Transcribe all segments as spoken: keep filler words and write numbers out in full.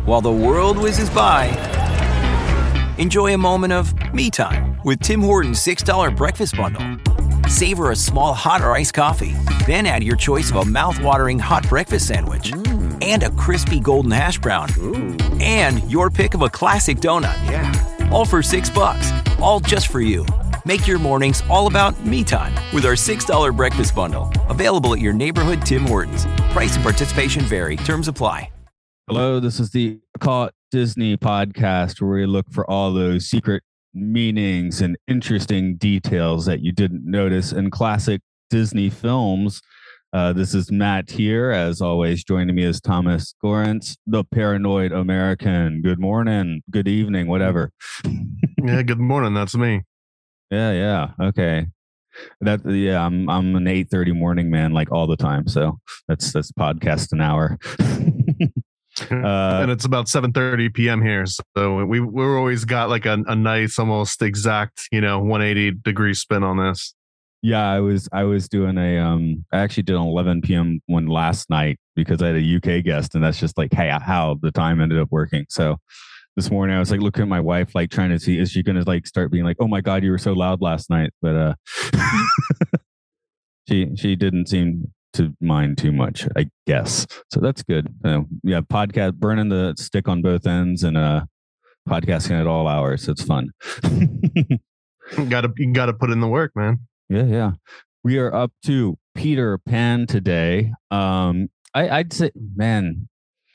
while the world whizzes by, enjoy a moment of me time with Tim Hortons six dollar breakfast bundle. Savor a small hot or iced coffee, then add your choice of a mouth-watering hot breakfast sandwich mm. and a crispy golden hash brown. Ooh. And your pick of a classic donut. Yeah. All for six bucks, all just for you. Make your mornings all about me time with our six dollar breakfast bundle. Available at your neighborhood Tim Hortons. Price and participation vary. Terms apply. Hello, this is the Caught Disney podcast where we look for all those secret meanings and interesting details that you didn't notice in classic Disney films. Uh, this is Matt here. As always, joining me is Thomas Gorence, the paranoid American. Good morning, good evening, whatever. Yeah, good morning. That's me. Yeah, yeah. Okay. That yeah, I'm I'm an eight thirty morning man like all the time. So that's that's podcast an hour. Uh, and it's about seven thirty p.m. here, so we we're always got like a, a nice, almost exact, you know, one eighty degree spin on this. Yeah, I was I was doing a um I actually did an eleven p.m. one last night because I had a U K guest, and that's just like hey how the time ended up working. So this morning I was like looking at my wife, like trying to see is she gonna like start being like, oh my god, you were so loud last night, but uh she she didn't seem to mind too much, I guess. So that's good. Uh, yeah, podcast burning the stick on both ends and uh podcasting at all hours. It's fun. you gotta you gotta put in the work, man. Yeah, yeah. We are up to Peter Pan today. Um, I, I'd say, man,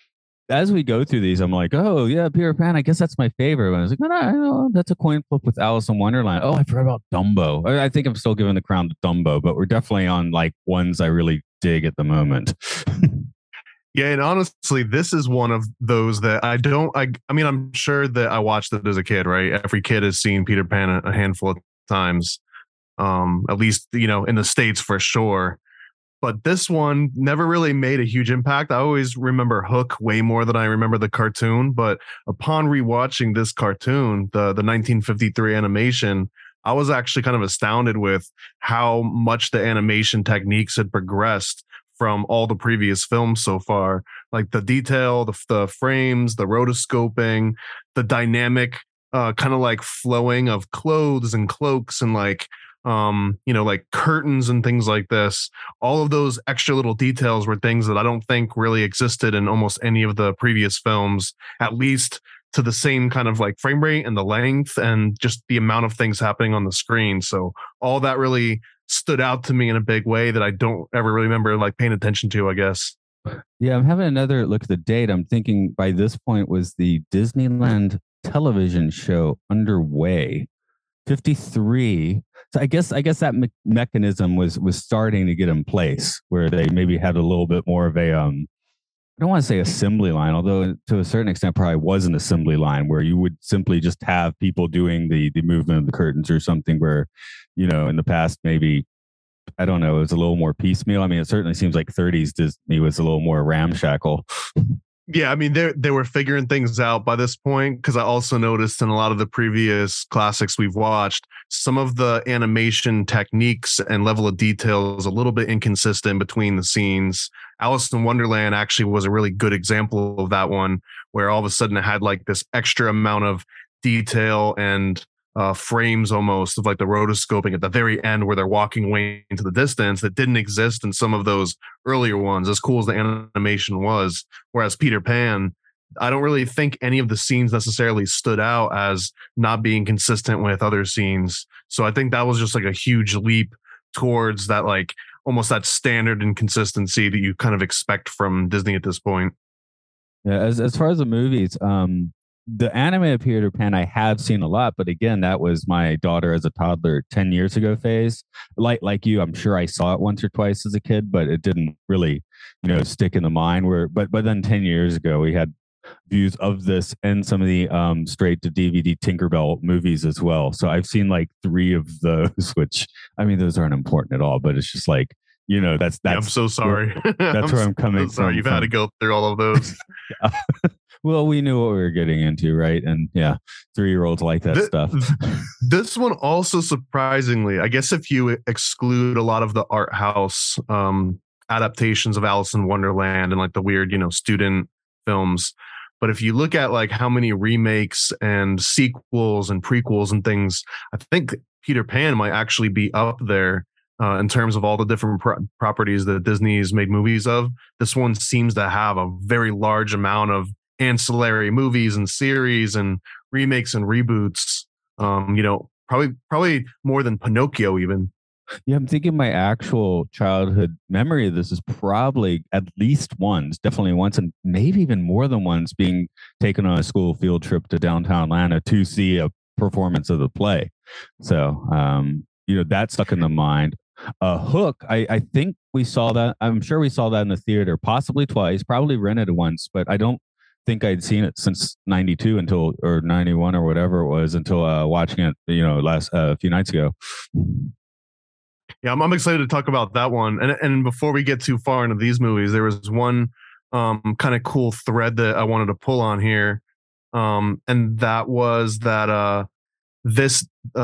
as we go through these, I'm like, oh yeah, Peter Pan. I guess that's my favorite. And I was like, no, no, no, that's a coin flip with Alice in Wonderland. Oh, I forgot about Dumbo. I, I think I'm still giving the crown to Dumbo, but we're definitely on like ones I really dig at the moment. Yeah, and honestly, this is one of those that I don't. I, I mean, I'm sure that I watched it as a kid, right? Every kid has seen Peter Pan a, a handful of times, um, at least you know in the States for sure. But this one never really made a huge impact. I always remember Hook way more than I remember the cartoon. But upon rewatching this cartoon, the the nineteen fifty-three animation, I was actually kind of astounded with how much the animation techniques had progressed from all the previous films so far. Like the detail, the, the frames, the rotoscoping, the dynamic uh, kind of like flowing of clothes and cloaks and like, um, you know, like curtains and things like this. All of those extra little details were things that I don't think really existed in almost any of the previous films, at least to the same kind of like frame rate and the length and just the amount of things happening on the screen. So all that really stood out to me in a big way that I don't ever really remember like paying attention to, I guess. Yeah, I'm having another look at the date. I'm thinking by this point was the Disneyland television show underway. fifty-three. So I guess I guess that me- mechanism was was starting to get in place where they maybe had a little bit more of a um I don't want to say assembly line, although to a certain extent probably was an assembly line where you would simply just have people doing the the movement of the curtains or something where, you know, in the past maybe, I don't know, it was a little more piecemeal. I mean, it certainly seems like thirties Disney was a little more ramshackle. Yeah, I mean, they they were figuring things out by this point because I also noticed in a lot of the previous classics we've watched, some of the animation techniques and level of detail is a little bit inconsistent between the scenes. Alice in Wonderland actually was a really good example of that one, where all of a sudden it had like this extra amount of detail and uh, frames almost of like the rotoscoping at the very end where they're walking away into the distance that didn't exist in some of those earlier ones, as cool as the animation was. Whereas Peter Pan, I don't really think any of the scenes necessarily stood out as not being consistent with other scenes. So I think that was just like a huge leap towards that, like almost that standard and consistency that you kind of expect from Disney at this point. Yeah, as as far as the movies, um, the animated Peter Pan I have seen a lot, but again, that was my daughter as a toddler ten years ago phase. Like like you, I'm sure I saw it once or twice as a kid, but it didn't really, you know, stick in the mind. Where but but then ten years ago, we had views of this and some of the um, straight to D V D Tinkerbell movies as well. So I've seen like three of those, which I mean, those aren't important at all, but it's just like, you know, that's that's. Yeah, I'm so sorry. Where, that's I'm where I'm coming so sorry. from. You've had to go through all of those. Yeah. Well, we knew what we were getting into, right? And yeah, three-year-olds like that this, stuff. This one also, surprisingly, I guess if you exclude a lot of the art house um, adaptations of Alice in Wonderland and like the weird, you know, student films, But if you look at like how many remakes and sequels and prequels and things, I think Peter Pan might actually be up there uh, in terms of all the different pro- properties that Disney's made movies of. This one seems to have a very large amount of ancillary movies and series and remakes and reboots. Um, you know, probably probably more than Pinocchio even. Yeah, I'm thinking my actual childhood memory of this is probably at least once, definitely once, and maybe even more than once, being taken on a school field trip to downtown Atlanta to see a performance of the play. So, um, you know, that stuck in the mind. Uh, Hook, I, I think we saw that. I'm sure we saw that in the theater, possibly twice, probably rented it once, but I don't think I'd seen it since ninety-two until, or ninety-one or whatever it was, until uh, watching it, you know, last uh, a few nights ago. Yeah, I'm, I'm excited to talk about that one. And and before we get too far into these movies, there was one um, kind of cool thread that I wanted to pull on here, um, and that was that uh, this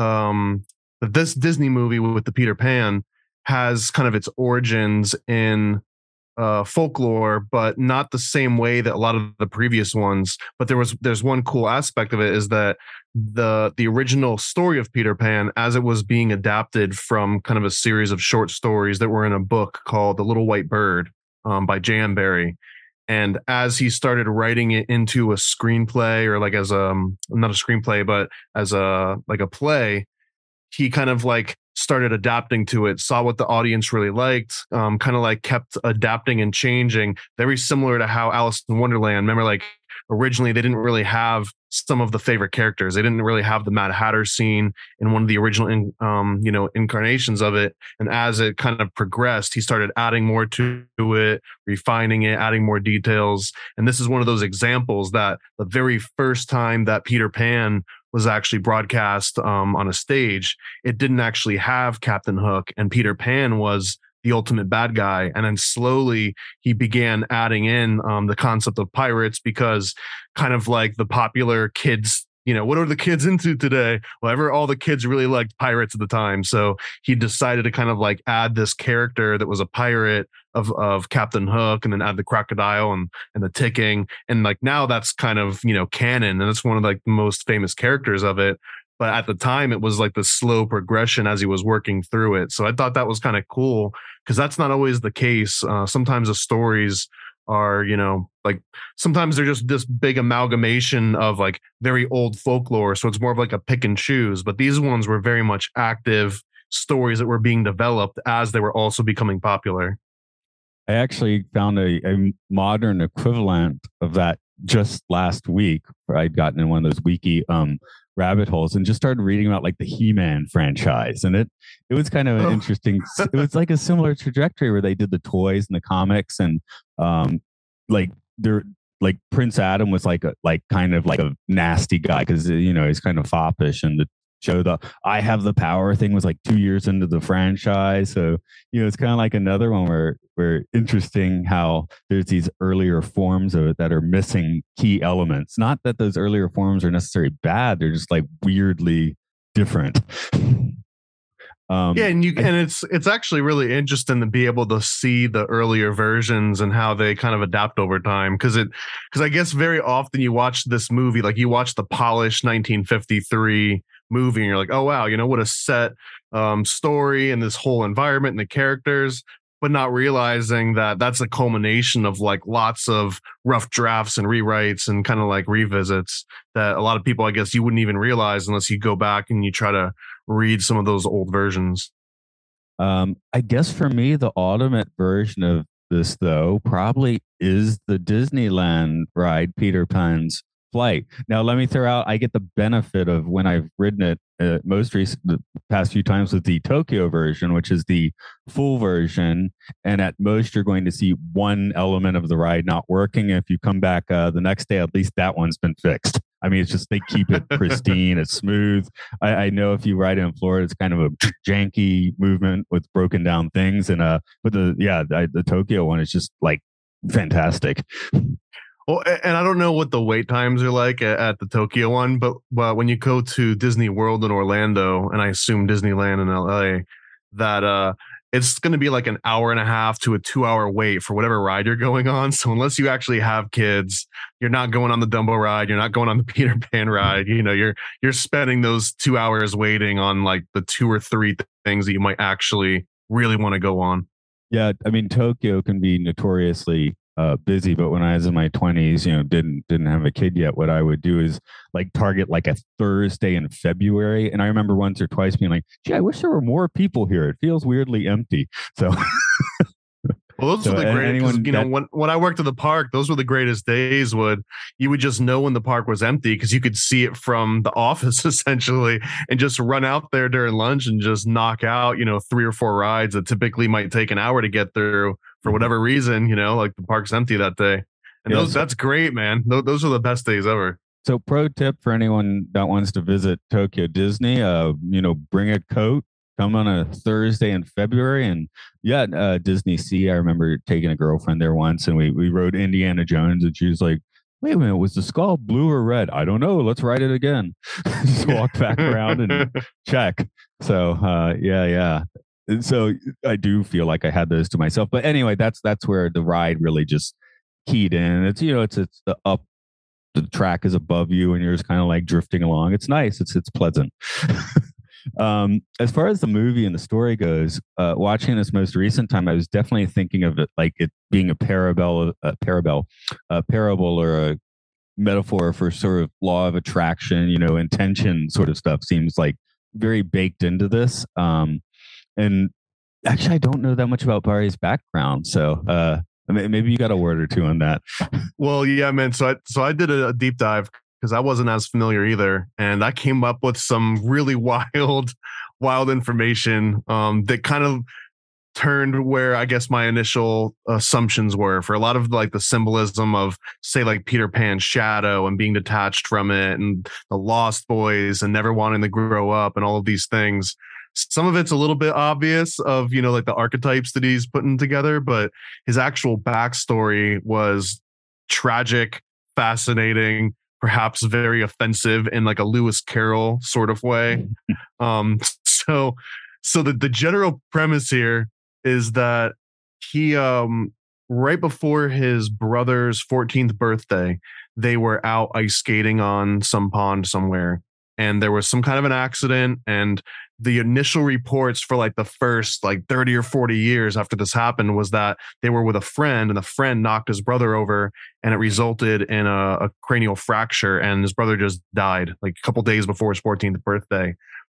um, this Disney movie with the Peter Pan has kind of its origins in uh, folklore, but not the same way that a lot of the previous ones. But there was there's one cool aspect of it is that the the original story of Peter Pan, as it was being adapted from kind of a series of short stories that were in a book called The Little White Bird um, by J M Barrie. And as he started writing it into a screenplay, or like as a um, not a screenplay, but as a like a play, he kind of like started adapting to it, saw what the audience really liked, um, kind of like kept adapting and changing, very similar to how Alice in Wonderland. Remember, like originally they didn't really have some of the favorite characters. They didn't really have the Mad Hatter scene in one of the original, in, um, you know, incarnations of it. And as it kind of progressed, he started adding more to it, refining it, adding more details. And this is one of those examples that the very first time that Peter Pan was actually broadcast um, on a stage, it didn't actually have Captain Hook, and Peter Pan was the ultimate bad guy. And then slowly he began adding in um, the concept of pirates, because kind of like the popular kids, you know, what are the kids into today? Well, ever all the kids really liked pirates at the time. So he decided to kind of like add this character that was a pirate of, of Captain Hook, and then add the crocodile and, and the ticking. And like now that's kind of, you know, canon, and it's one of like the most famous characters of it. But at the time, it was like the slow progression as he was working through it. So I thought that was kind of cool, because that's not always the case. Uh, sometimes the stories are, you know, like sometimes they're just this big amalgamation of like very old folklore. So it's more of like a pick and choose. But these ones were very much active stories that were being developed as they were also becoming popular. I actually found a, a modern equivalent of that just last week, where I'd gotten in one of those wiki um, rabbit holes and just started reading about like the He-Man franchise. And it it was kind of an oh. interesting, it was like a similar trajectory where they did the toys and the comics, and um, like they're like Prince Adam was like a like kind of like a nasty guy, because you know he's kind of foppish, and the show the I have the power thing was like two years into the franchise. So you know it's kind of like another one where where interesting how there's these earlier forms of it that are missing key elements. Not that those earlier forms are necessarily bad, they're just like weirdly different. Um, yeah, and you and it's it's actually really interesting to be able to see the earlier versions and how they kind of adapt over time, because it because I guess very often you watch this movie, like you watch the polished nineteen fifty-three movie, and you're like, oh wow, you know what a set um, story and this whole environment and the characters, but not realizing that that's a culmination of like lots of rough drafts and rewrites and kind of like revisits that a lot of people, I guess, you wouldn't even realize unless you go back and you try to read some of those old versions. Um, I guess for me, the ultimate version of this, though, probably is the Disneyland ride, Peter Pan's Flight. Now, let me throw out, I get the benefit of when I've ridden it uh, most recent, the past few times with the Tokyo version, which is the full version. And at most, you're going to see one element of the ride not working. If you come back uh, the next day, at least that one's been fixed. I mean, it's just they keep it pristine. It's smooth. I, I know if you ride it in Florida, it's kind of a janky movement with broken down things. And uh, but the yeah, the, the Tokyo one is just like fantastic. Well, and I don't know what the wait times are like at, at the Tokyo one, but but when you go to Disney World in Orlando, and I assume Disneyland in L A, that uh, it's going to be like an hour and a half to a two hour wait for whatever ride you're going on. So unless you actually have kids, you're not going on the Dumbo ride. You're not going on the Peter Pan ride. You know, you're, you're spending those two hours waiting on like the two or three th- things that you might actually really want to go on. Yeah. I mean, Tokyo can be notoriously uh, busy, but when I was in my twenties, you know, didn't, didn't have a kid yet, what I would do is like target like a Thursday in February. And I remember once or twice being like, gee, I wish there were more people here. It feels weirdly empty. So, well, those so are the greatest, you know, that, when, when I worked at the park, those were the greatest days. Would you would just know when the park was empty because you could see it from the office essentially, and just run out there during lunch and just knock out, you know, three or four rides that typically might take an hour to get through for whatever reason, you know, like the park's empty that day. And yeah, those, so, that's great, man. Those, those are the best days ever. So pro tip for anyone that wants to visit Tokyo Disney, uh, you know, bring a coat, come on a Thursday in February. And yeah, uh, Disney Sea, I remember taking a girlfriend there once and we, we rode Indiana Jones and she was like, wait a minute, was the skull blue or red? I don't know. Let's ride it again. Just walk back around and check. So uh, yeah, yeah. And so I do feel like I had those to myself. But anyway, that's that's where the ride really just keyed in. It's, you know, it's it's the up, the track is above you and you're just kind of like drifting along. It's nice. It's it's pleasant. um, as far as the movie and the story goes, uh, watching this most recent time, I was definitely thinking of it like it being a parable, a parable, a parable or a metaphor for sort of law of attraction, you know, intention sort of stuff seems like very baked into this. Um, And actually, I don't know that much about Barry's background, so uh, maybe you got a word or two on that. Well, yeah, man. So I so I did a deep dive because I wasn't as familiar either, and I came up with some really wild, wild information um, that kind of turned where I guess my initial assumptions were for a lot of like the symbolism of, say, like Peter Pan's shadow and being detached from it, and the Lost Boys and never wanting to grow up, and all of these things. Some of it's a little bit obvious of, you know, like the archetypes that he's putting together, but his actual backstory was tragic, fascinating, perhaps very offensive in like a Lewis Carroll sort of way. um, so, so the, the general premise here is that he, um, right before his brother's fourteenth birthday, they were out ice skating on some pond somewhere. And there was some kind of an accident, and the initial reports for like the first like thirty or forty years after this happened was that they were with a friend and the friend knocked his brother over and it resulted in a, a cranial fracture, and his brother just died like a couple days before his fourteenth birthday.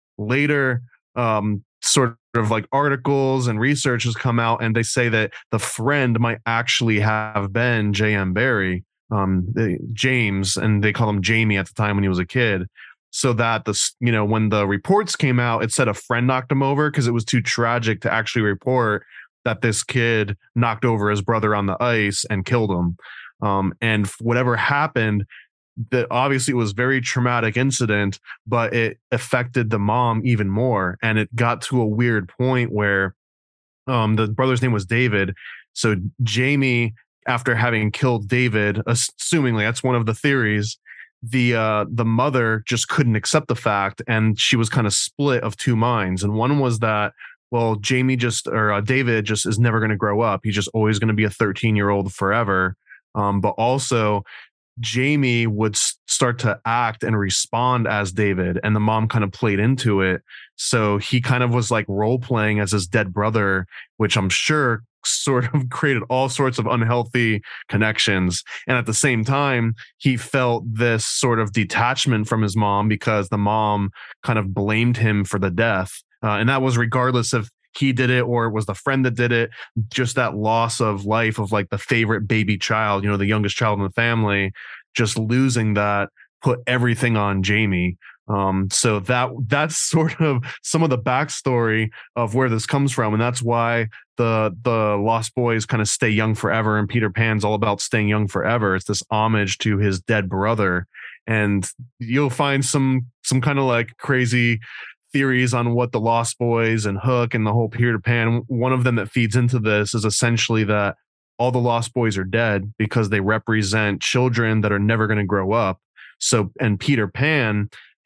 Later, um, sort of like articles and research has come out and they say that the friend might actually have been J M Barrie, um, they, James, and they call him Jamie at the time when he was a kid. So that the, you know, when the reports came out, it said a friend knocked him over because it was too tragic to actually report that this kid knocked over his brother on the ice and killed him. Um, and whatever happened, that obviously it was a very traumatic incident, but it affected the mom even more. And it got to a weird point where um, the brother's name was David. So Jamie, after having killed David, assumingly that's one of the theories, the uh the mother just couldn't accept the fact, and she was kind of split of two minds. And one was that, well, Jamie just or uh, David just is never going to grow up. He's just always going to be a thirteen year old forever. Um, but also Jamie would s- start to act and respond as David, and the mom kind of played into it. So he kind of was like role playing as his dead brother, which I'm sure sort of created all sorts of unhealthy connections. And at the same time, he felt this sort of detachment from his mom because the mom kind of blamed him for the death. Uh, and that was regardless if he did it or it was the friend that did it. Just that loss of life of like the favorite baby child, you know, the youngest child in the family, just losing that put everything on Jamie. Um, so that that's sort of some of the backstory of where this comes from. And that's why the the Lost Boys kind of stay young forever, and Peter Pan's all about staying young forever. It's this homage to his dead brother. And you'll find some some kind of like crazy theories on what the Lost Boys and Hook and the whole Peter Pan. One of them that feeds into this is essentially that all the Lost Boys are dead because they represent children that are never going to grow up. So, and Peter Pan,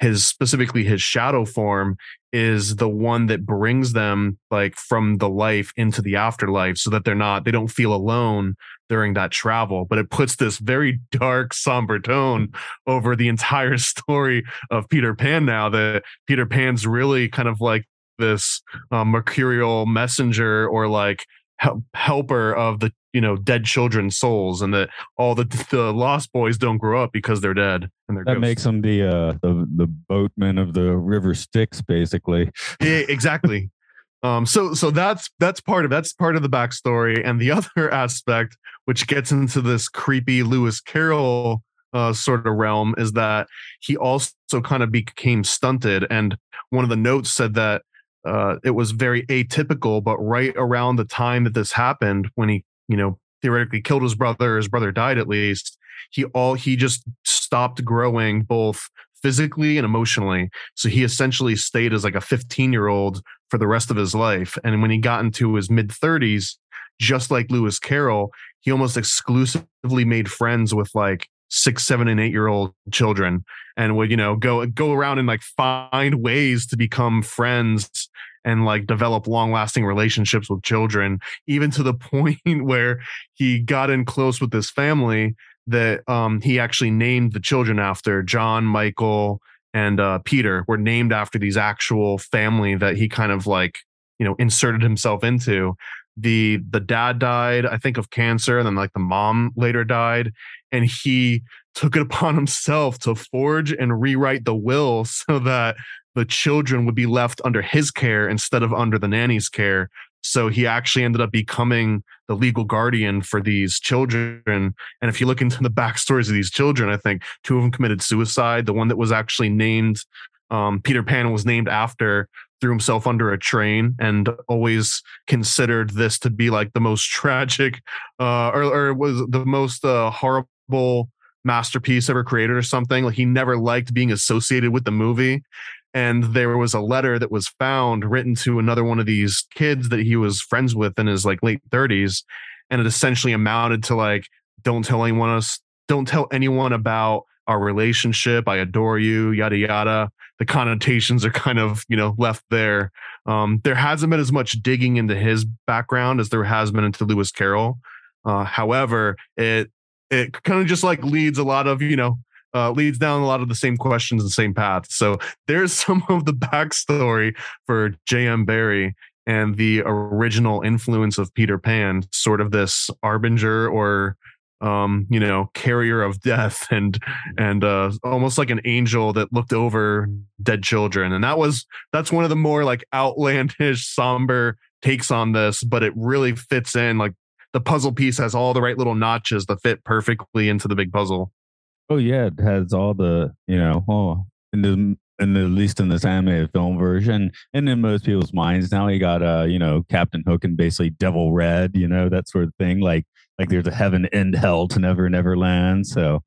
his specifically his shadow form is the one that brings them like from the life into the afterlife, so that they're not they don't feel alone during that travel. But it puts this very dark, somber tone over the entire story of Peter Pan. Now that Peter Pan's really kind of like this uh, mercurial messenger, or like help, helper of the you know dead children's souls, and that all the the lost boys don't grow up because they're dead and they're that ghosts. Makes him the uh the the boatman of the river Styx, basically. Yeah, exactly. um so so that's that's part of that's part of the backstory. And the other aspect, which gets into this creepy Lewis Carroll uh sort of realm, is that he also kind of became stunted. And one of the notes said that uh it was very atypical, but right around the time that this happened, when he you know, theoretically killed his brother, his brother died at least, he all he just stopped growing both physically and emotionally. So he essentially stayed as like a fifteen year old for the rest of his life. And when he got into his mid thirties, just like Lewis Carroll, he almost exclusively made friends with like six, seven, and eight year old children, and would, you know, go go around and like find ways to become friends and like develop long lasting relationships with children, even to the point where he got in close with this family that um, he actually named the children after. John, Michael, and uh, Peter were named after these actual family that he kind of like, you know, inserted himself into. The the dad died, I think, of cancer, and then like the mom later died, and he took it upon himself to forge and rewrite the will so that the children would be left under his care instead of under the nanny's care. So he actually ended up becoming the legal guardian for these children. And if you look into the backstories of these children, I think two of them committed suicide. The one that was actually named um, Peter Pan was named after threw himself under a train, and always considered this to be like the most tragic uh, or, or was the most uh, horrible masterpiece ever created or something. Like, he never liked being associated with the movie. And there was a letter that was found written to another one of these kids that he was friends with in his like late thirties. And it essentially amounted to like, don't tell anyone else, don't tell anyone about our relationship. I adore you, yada, yada. The connotations are kind of, you know, left there. Um, there hasn't been as much digging into his background as there has been into Lewis Carroll. Uh, however, it, it kind of just like leads a lot of, you know, Uh, leads down a lot of the same questions and same paths. So there's some of the backstory for J M. Barrie and the original influence of Peter Pan, sort of this harbinger or, um, you know, carrier of death, and and uh, almost like an angel that looked over dead children. And that was that's one of the more like outlandish, somber takes on this, but it really fits in. Like, the puzzle piece has all the right little notches that fit perfectly into the big puzzle. Oh yeah, it has all the, you know, oh, in the in the, at least in this animated film version, and in most people's minds now, you got uh, you know, Captain Hook and basically Devil Red, you know, that sort of thing. Like like there's a heaven and hell to Never Never Land, so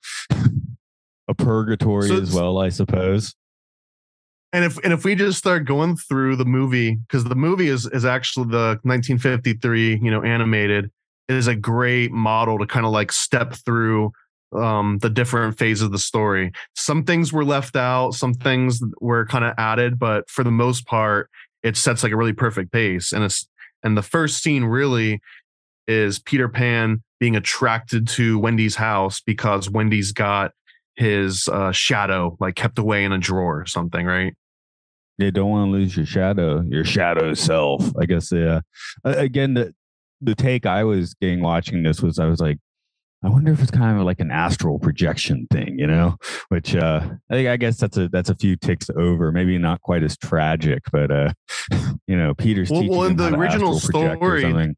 a purgatory so, as well, I suppose. And if and if we just start going through the movie, because the movie is is actually the nineteen fifty-three, you know, animated, it is a great model to kind of like step through um the different phases of the story. Some things were left out, some things were kind of added, but for the most part it sets like a really perfect pace. And it's and the first scene really is Peter Pan being attracted to Wendy's house because Wendy's got his uh shadow like kept away in a drawer or something, right? You don't want to lose your shadow, your shadow self, I guess. Yeah. Uh, again, the the take I was getting watching this was I was like, I wonder if it's kind of like an astral projection thing, you know, which uh, I think I guess that's a that's a few ticks over, maybe not quite as tragic, but uh, you know, Peter's well, teaching well, in him the how to original astral project or story, something.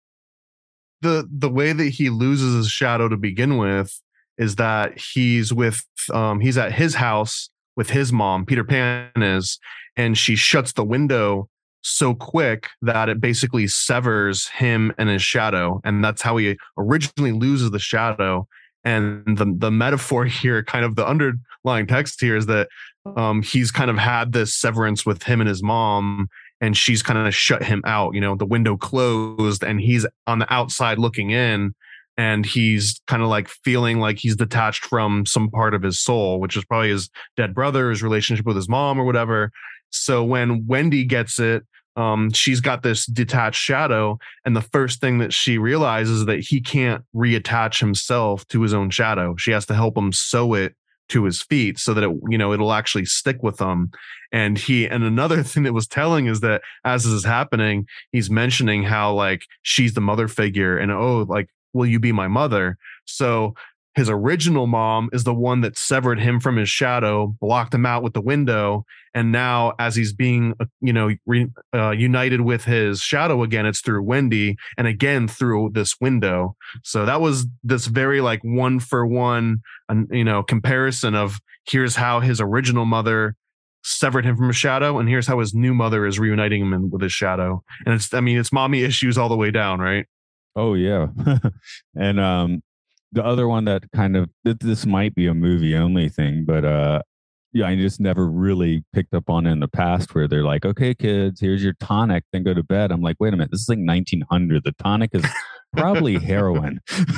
the the way that he loses his shadow to begin with is that he's with um he's at his house with his mom, Peter Pan is, and she shuts the window so quick that it basically severs him and his shadow, and that's how he originally loses the shadow. And the the metaphor here, kind of the underlying text here, is that um he's kind of had this severance with him and his mom, and she's kind of shut him out. You know, the window closed and he's on the outside looking in, and he's kind of like feeling like he's detached from some part of his soul, which is probably his dead brother, his relationship with his mom or whatever. So when Wendy gets it, um, she's got this detached shadow, and the first thing that she realizes is that he can't reattach himself to his own shadow. She has to help him sew it to his feet so that it, you know, it'll actually stick with him. And he, and another thing that was telling is that as this is happening, he's mentioning how like she's the mother figure, and oh, like, will you be my mother? So his original mom is the one that severed him from his shadow, blocked him out with the window. And now as he's being, you know, re, uh, united with his shadow again, it's through Wendy, and again through this window. So that was this very like one for one, you know, comparison of here's how his original mother severed him from his shadow, and here's how his new mother is reuniting him with his shadow. And it's, I mean, it's mommy issues all the way down, right? Oh yeah. And um the other one that kind of, this might be a movie only thing, but uh yeah, I just never really picked up on it in the past, where they're like, okay kids, here's your tonic, then go to bed. I'm like, wait a minute, this is like nineteen hundred. The tonic is probably heroin.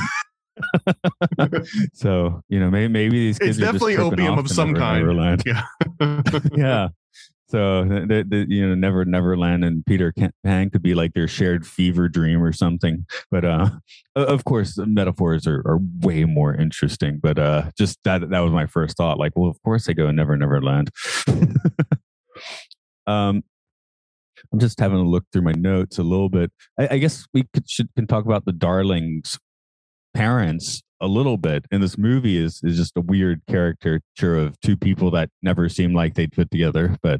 So, you know, maybe maybe these kids it's are definitely just opium of some kind. Neverland. Yeah. Yeah. So the, the, you know, Never Neverland and Peter Pan could be like their shared fever dream or something. But uh, of course, the metaphors are, are way more interesting. But uh, just that that was my first thought. Like, well, of course they go in Never Neverland. um, I'm just having a look through my notes a little bit. I, I guess we could, should can talk about the Darlings' parents a little bit. And this movie is is just a weird caricature of two people that never seem like they'd fit together. But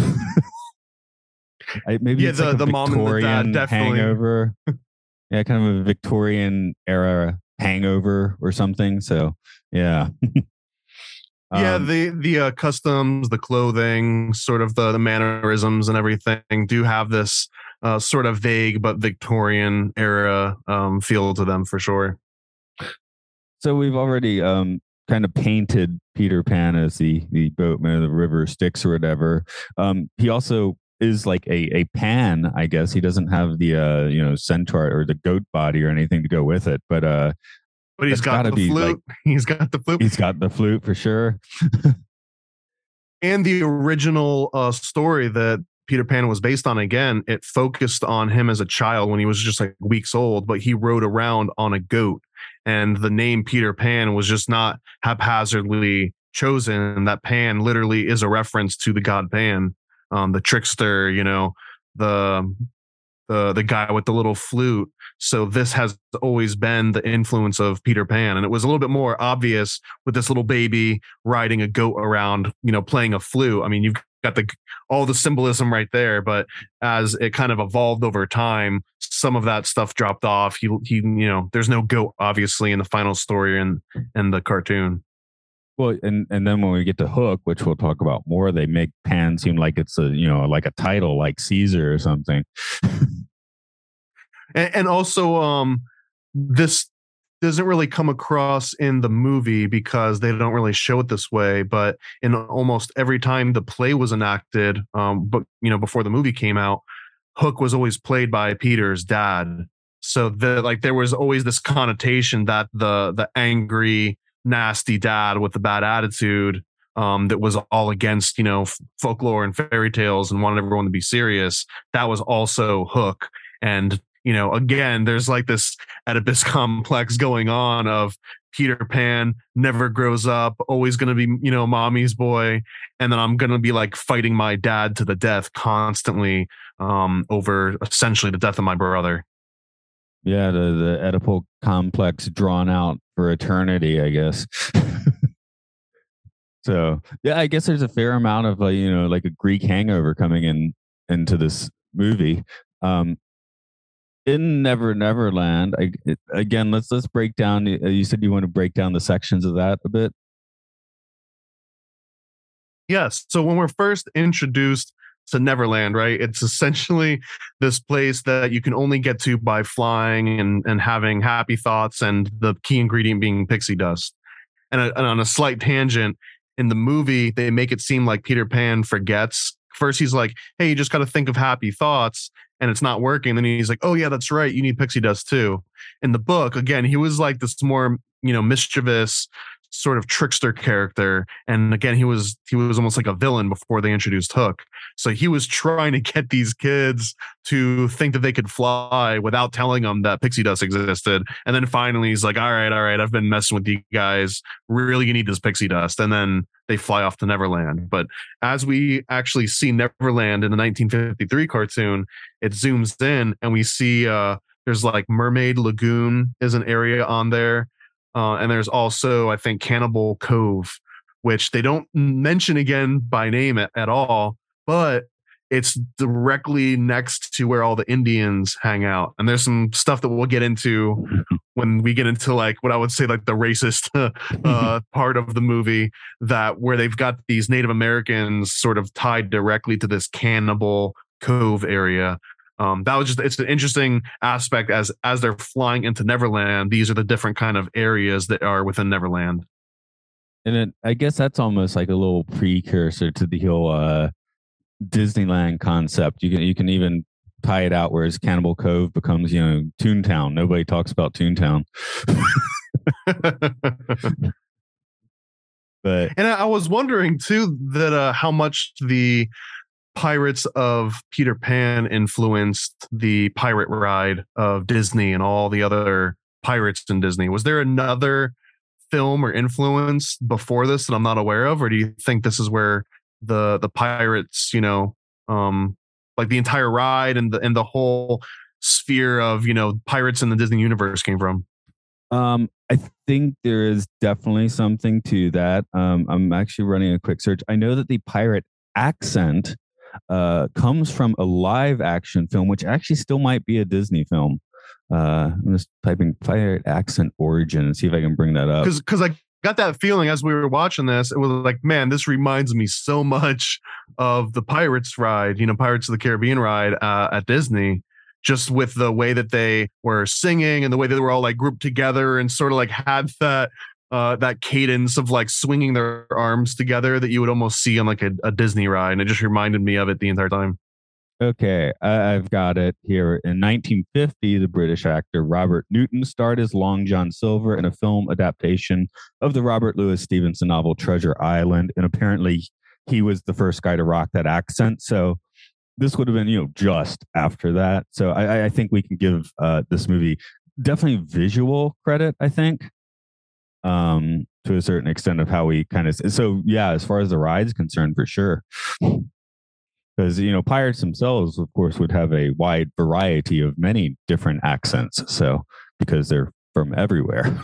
I, maybe yeah, it's the, like a the mom and the dad definitely hangover. Yeah, kind of a Victorian era hangover or something. So yeah. Yeah, um, the the uh, customs, the clothing, sort of the, the mannerisms and everything do have this uh, sort of vague but Victorian era um, feel to them for sure. So we've already um, kind of painted Peter Pan as the the boatman of the river Styx or whatever. Um, he also is like a a pan, I guess. He doesn't have the uh, you know, centaur or the goat body or anything to go with it, but uh, but he's got the flute. Like, he's got the flute. He's got the flute for sure. And the original uh, story that Peter Pan was based on, again, it focused on him as a child when he was just like weeks old, but he rode around on a goat. And the name Peter Pan was just not haphazardly chosen. That Pan literally is a reference to the god Pan, um, the trickster, you know, the the the guy with the little flute. So this has always been the influence of Peter Pan. And it was a little bit more obvious with this little baby riding a goat around, you know, playing a flute. I mean, you've got the all the symbolism right there, but as it kind of evolved over time, some of that stuff dropped off. He, he, you know, there's no goat obviously in the final story and and the cartoon. Well, and and then when we get to Hook, which we'll talk about more, they make Pan seem like it's a, you know, like a title, like Caesar or something. and, and also, um, this doesn't really come across in the movie because they don't really show it this way, but in almost every time the play was enacted, um, but you know, before the movie came out, Hook was always played by Peter's dad. So the like there was always this connotation that the the angry, nasty dad with the bad attitude, um, that was all against, you know, f- folklore and fairy tales and wanted everyone to be serious, that was also Hook. And you know, again, there's like this Oedipus complex going on of Peter Pan never grows up, always going to be, you know, mommy's boy. And then I'm going to be like fighting my dad to the death constantly um, over essentially the death of my brother. Yeah, the, the Oedipal complex drawn out for eternity, I guess. So, yeah, I guess there's a fair amount of, uh, you know, like a Greek hangover coming in into this movie. Um, In Never Neverland, I, it, again, let's let's break down. Uh, you said you want to break down the sections of that a bit. Yes. So when we're first introduced to Neverland, right, it's essentially this place that you can only get to by flying and, and having happy thoughts, and the key ingredient being pixie dust. And, a, and on a slight tangent, in the movie, they make it seem like Peter Pan forgets first he's like, hey, you just got to think of happy thoughts, and it's not working. Then he's like, oh yeah, that's right, you need pixie dust too. In the book, again, he was like this more, you know, mischievous sort of trickster character, and again, he was he was almost like a villain before they introduced Hook. So he was trying to get these kids to think that they could fly without telling them that pixie dust existed. And then finally he's like, all right, all right, I've been messing with you guys. Really, you need this pixie dust. And then they fly off to Neverland. But as we actually see Neverland in the nineteen fifty-three cartoon, it zooms in and we see uh, there's like Mermaid Lagoon is an area on there. Uh, and there's also, I think, Cannibal Cove, which they don't mention again by name at, at all, but it's directly next to where all the Indians hang out. And there's some stuff that we'll get into when we get into like what I would say like the racist uh, part of the movie, that where they've got these Native Americans sort of tied directly to this Cannibal Cove area. Um, that was just, it's an interesting aspect as as they're flying into Neverland. These are the different kind of areas that are within Neverland. And it, I guess that's almost like a little precursor to the whole uh, Disneyland concept. You can you can even tie it out, whereas Cannibal Cove becomes, you know, Toontown. Nobody talks about Toontown. But and I, I was wondering too that uh, how much the Pirates of Peter Pan influenced the pirate ride of Disney and all the other pirates in Disney. Was there another film or influence before this that I'm not aware of, or do you think this is where the the pirates, you know, um, like the entire ride and the and the whole sphere of, you know, pirates in the Disney universe came from? Um, I think there is definitely something to that. Um, I'm actually running a quick search. I know that the pirate accent uh, comes from a live action film, which actually still might be a Disney film. Uh, I'm just typing pirate accent origin and see if I can bring that up. Because because I got that feeling as we were watching this. It was like, man, this reminds me so much of the Pirates ride, you know, Pirates of the Caribbean ride uh, at Disney. Just with the way that they were singing and the way that they were all like grouped together and sort of like had that uh, that cadence of like swinging their arms together that you would almost see on like a, a Disney ride. And it just reminded me of it the entire time. Okay, I, I've got it here. In nineteen fifty, the British actor Robert Newton starred as Long John Silver in a film adaptation of the Robert Louis Stevenson novel Treasure Island. And apparently he was the first guy to rock that accent. So this would have been, you know, just after that. So I, I think we can give uh, this movie definitely visual credit, I think, um, to a certain extent of how we kind of... So, yeah, as far as the ride's concerned, for sure. Because, you know, pirates themselves, of course, would have a wide variety of many different accents. So, because they're from everywhere.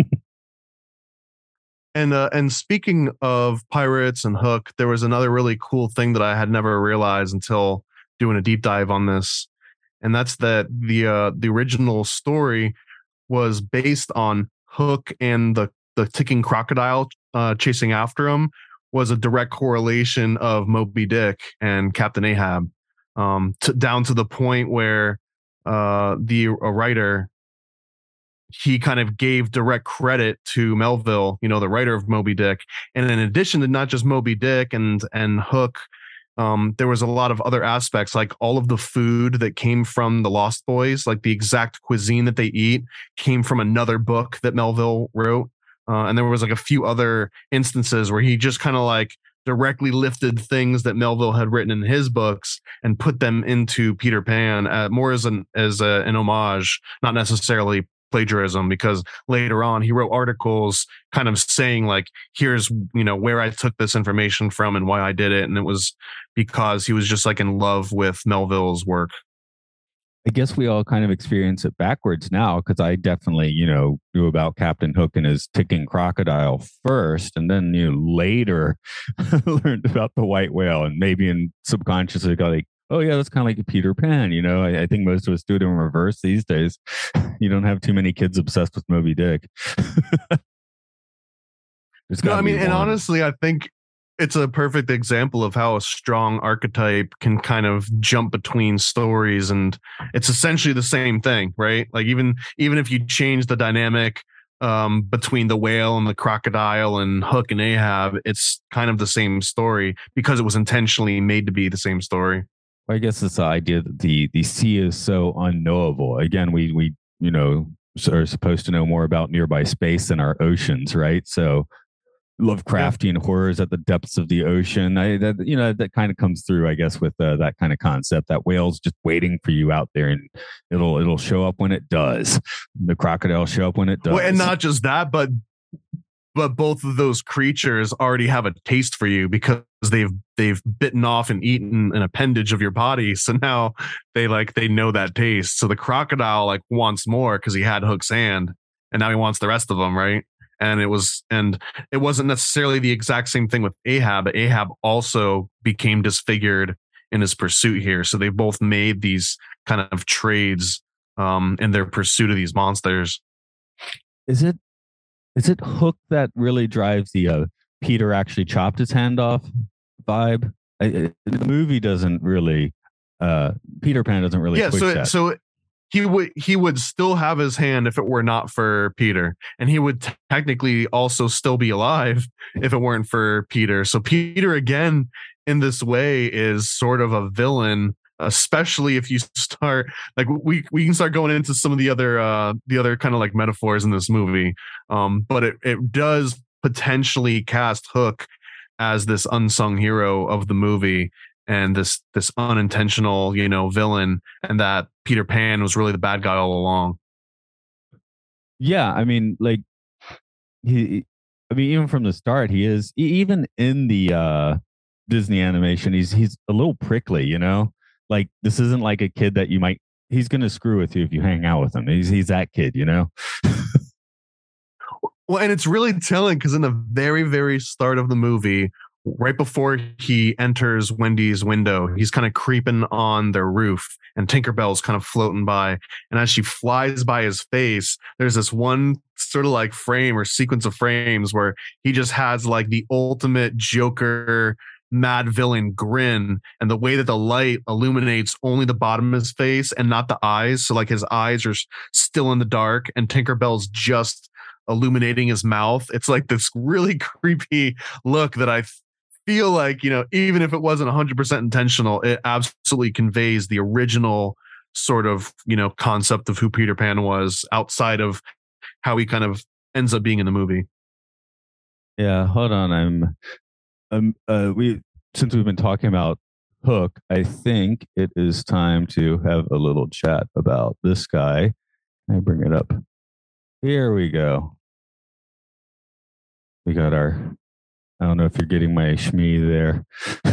And uh, and speaking of pirates and Hook, there was another really cool thing that I had never realized until doing a deep dive on this, and that's that the uh, the original story was based on Hook and the the ticking crocodile uh, chasing after him was a direct correlation of Moby Dick and Captain Ahab, um, to, down to the point where uh, the a writer. He kind of gave direct credit to Melville, you know, the writer of Moby Dick. And in addition to not just Moby Dick and and Hook, um, there was a lot of other aspects, like all of the food that came from the Lost Boys, like the exact cuisine that they eat came from another book that Melville wrote. Uh, and there was like a few other instances where he just kind of like directly lifted things that Melville had written in his books and put them into Peter Pan, uh, more as an as a, an homage, not necessarily plagiarism, because later on he wrote articles kind of saying like, here's, you know, where I took this information from and why I did it. And it was because he was just like in love with Melville's work. I guess we all kind of experience it backwards now, because I definitely, you know, knew about Captain Hook and his ticking crocodile first, and then, you know, later learned about the white whale, and maybe in subconsciously got like, oh yeah, that's kind of like Peter Pan, you know. I, I think most of us do it in reverse these days. You don't have too many kids obsessed with Moby Dick. No, I mean, and honestly, I think it's a perfect example of how a strong archetype can kind of jump between stories, and it's essentially the same thing, right? Like even even if you change the dynamic um, between the whale and the crocodile and Hook and Ahab, it's kind of the same story because it was intentionally made to be the same story. I guess it's the idea that the the sea is so unknowable. Again, we we you know are supposed to know more about nearby space than our oceans, right? So Lovecraftian yeah. horrors at the depths of the ocean. I that you know that kind of comes through, I guess, with uh, that kind of concept. That whale's just waiting for you out there, and it'll it'll show up when it does. The crocodile show up when it does. Well, and not just that, but but both of those creatures already have a taste for you because they've they've bitten off and eaten an appendage of your body. So now they like they know that taste. So the crocodile like wants more because he had Hook's hand, and now he wants the rest of them, right? And it was, and it wasn't necessarily the exact same thing with Ahab. But Ahab also became disfigured in his pursuit here. So they both made these kind of trades um, in their pursuit of these monsters. Is it, is it Hook that really drives the uh, Peter actually chopped his hand off vibe? I, it, the movie doesn't really, uh, Peter Pan doesn't really. Yeah. Push so that. so. He would he would still have his hand if it were not for Peter, and he would t- technically also still be alive if it weren't for Peter. So Peter again in this way is sort of a villain, especially if you start like we we can start going into some of the other uh, the other kind of like metaphors in this movie. Um, but it it does potentially cast Hook as this unsung hero of the movie. And this this unintentional, you know, villain, and that Peter Pan was really the bad guy all along. Yeah, I mean, like he, I mean, even from the start, he is even in the uh, Disney animation. He's he's a little prickly, you know. Like this isn't like a kid that you might. He's gonna screw with you if you hang out with him. He's he's that kid, you know. Well, and it's really telling because in the very very start of the movie, right before he enters Wendy's window, he's kind of creeping on their roof, and Tinkerbell's kind of floating by. And as she flies by his face, there's this one sort of like frame or sequence of frames where he just has like the ultimate Joker mad villain grin, and the way that the light illuminates only the bottom of his face and not the eyes. So like his eyes are still in the dark, and Tinkerbell's just illuminating his mouth. It's like this really creepy look that I feel like, you know, even if it wasn't one hundred percent intentional, it absolutely conveys the original sort of, you know, concept of who Peter Pan was outside of how he kind of ends up being in the movie. Yeah, hold on. I'm um uh we since we've been talking about Hook, I think it is time to have a little chat about this guy. Can I bring it up? Here we go. We got our I don't know if you're getting my Shmi there.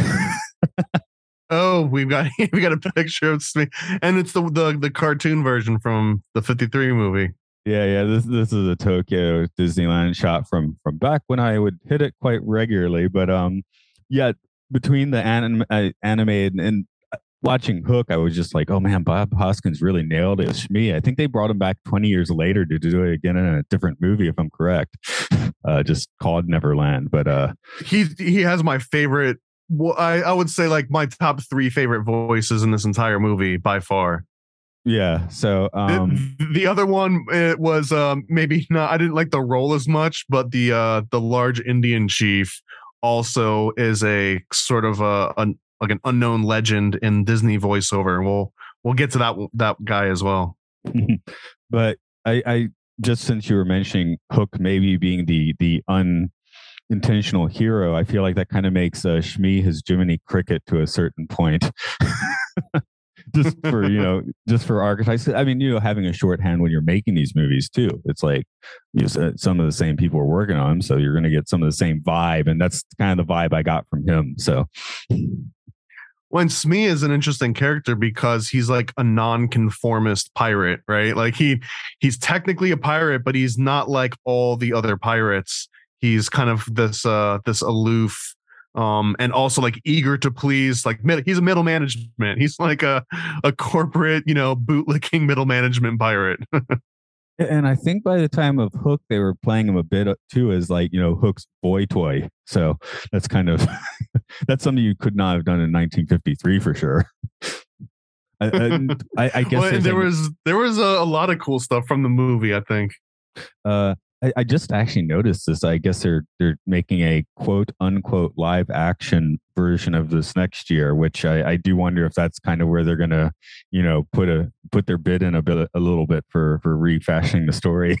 Oh, we've got we got a picture of Shmi, and it's the, the the cartoon version from the fifty-three movie. Yeah, yeah. This this is a Tokyo Disneyland shot from from back when I would hit it quite regularly. But um, yeah, between the anim, uh, animated and watching Hook, I was just like, oh man, Bob Hoskins really nailed it. Shmi. I think they brought him back twenty years later to do it again in a different movie, if I'm correct. Uh, just called Neverland, but uh, he he has my favorite. Well, I I would say like my top three favorite voices in this entire movie by far. Yeah. So um, the, the other one it was um maybe not. I didn't like the role as much, but the uh the large Indian chief also is a sort of a, a like an unknown legend in Disney voiceover. We'll we'll get to that that guy as well. But I I. Just since you were mentioning Hook maybe being the the unintentional hero, I feel like that kind of makes uh, Shmi his Jiminy Cricket to a certain point. Just for, you know, just for archetypes. I mean, you know, having a shorthand when you're making these movies too. It's like you know, some of the same people are working on them, so you're going to get some of the same vibe, and that's kind of the vibe I got from him. So. When Smee is an interesting character because he's like a non-conformist pirate, right? Like he he's technically a pirate, but he's not like all the other pirates. He's kind of this uh this aloof um and also like eager to please, like mid- he's a middle management. He's like a a corporate, you know, bootlicking middle management pirate. And I think by the time of Hook, they were playing him a bit too as like, you know, Hook's boy toy. So that's kind of, that's something you could not have done in nineteen fifty-three for sure. I, I, I guess well, there like, was there was a, a lot of cool stuff from the movie, I think. Uh, I, I just actually noticed this. I guess they're they're making a quote unquote live action version of this next year, which I, I do wonder if that's kind of where they're gonna, you know, put a put their bid in a bit a little bit for for refashioning the story.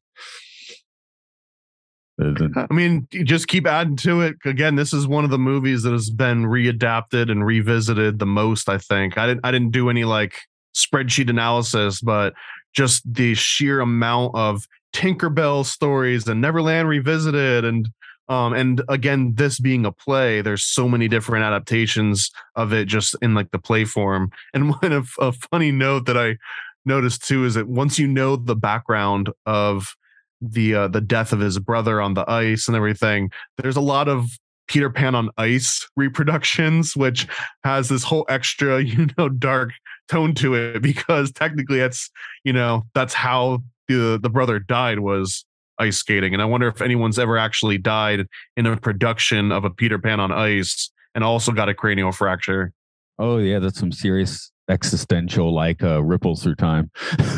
I mean, you just keep adding to it. Again, this is one of the movies that has been readapted and revisited the most, I think. I didn't I didn't do any like spreadsheet analysis, but just the sheer amount of Tinkerbell stories and Neverland Revisited, and um and again, this being a play, there's so many different adaptations of it just in like the play form. And one of a funny note that I noticed too is that once you know the background of the uh, the death of his brother on the ice and everything, there's a lot of Peter Pan on Ice reproductions, which has this whole extra, you know, dark tone to it, because technically that's, you know, that's how the the brother died, was ice skating. And I wonder if anyone's ever actually died in a production of a Peter Pan on Ice and also got a cranial fracture. Oh yeah, that's some serious existential like uh, ripples through time.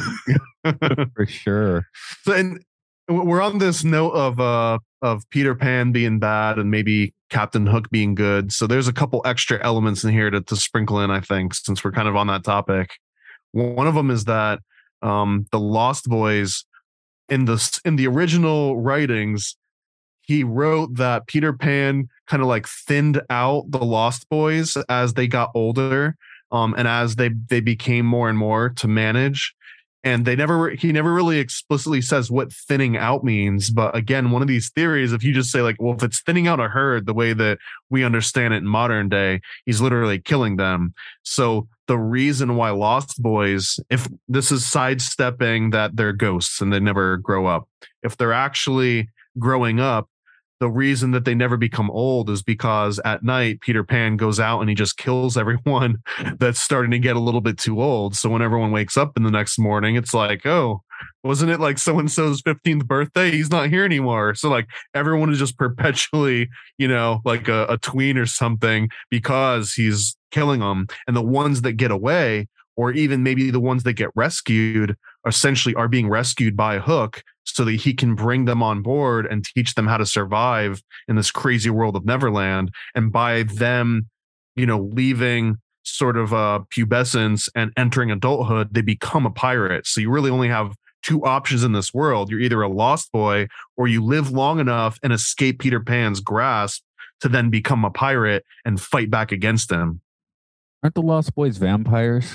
For sure. So, and we're on this note of uh of Peter Pan being bad and maybe Captain Hook being good. So there's a couple extra elements in here to, to sprinkle in, I think, since we're kind of on that topic. One of them is that um, the Lost Boys, in the in the original writings, he wrote that Peter Pan kind of like thinned out the Lost Boys as they got older, um, and as they they became more and more to manage. And they never, he never really explicitly says what thinning out means. But again, one of these theories, if you just say like, well, if it's thinning out a herd the way that we understand it in modern day, he's literally killing them. So the reason why Lost Boys, if this is sidestepping that they're ghosts and they never grow up, if they're actually growing up, the reason that they never become old is because at night, Peter Pan goes out and he just kills everyone that's starting to get a little bit too old. So when everyone wakes up in the next morning, it's like, oh, wasn't it like so-and-so's fifteenth birthday? He's not here anymore. So like everyone is just perpetually, you know, like a, a tween or something because he's killing them. And the ones that get away, or even maybe the ones that get rescued, essentially are being rescued by Hook so that he can bring them on board and teach them how to survive in this crazy world of Neverland. And by them, you know, leaving sort of uh, pubescence and entering adulthood, they become a pirate. So you really only have two options in this world. You're either a lost boy or you live long enough and escape Peter Pan's grasp to then become a pirate and fight back against him. Aren't the Lost Boys vampires?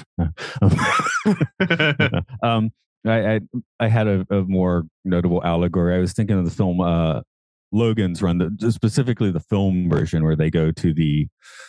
um, I, I I had a, a more notable allegory. I was thinking of the film uh, Logan's Run, the, specifically the film version where they go to the,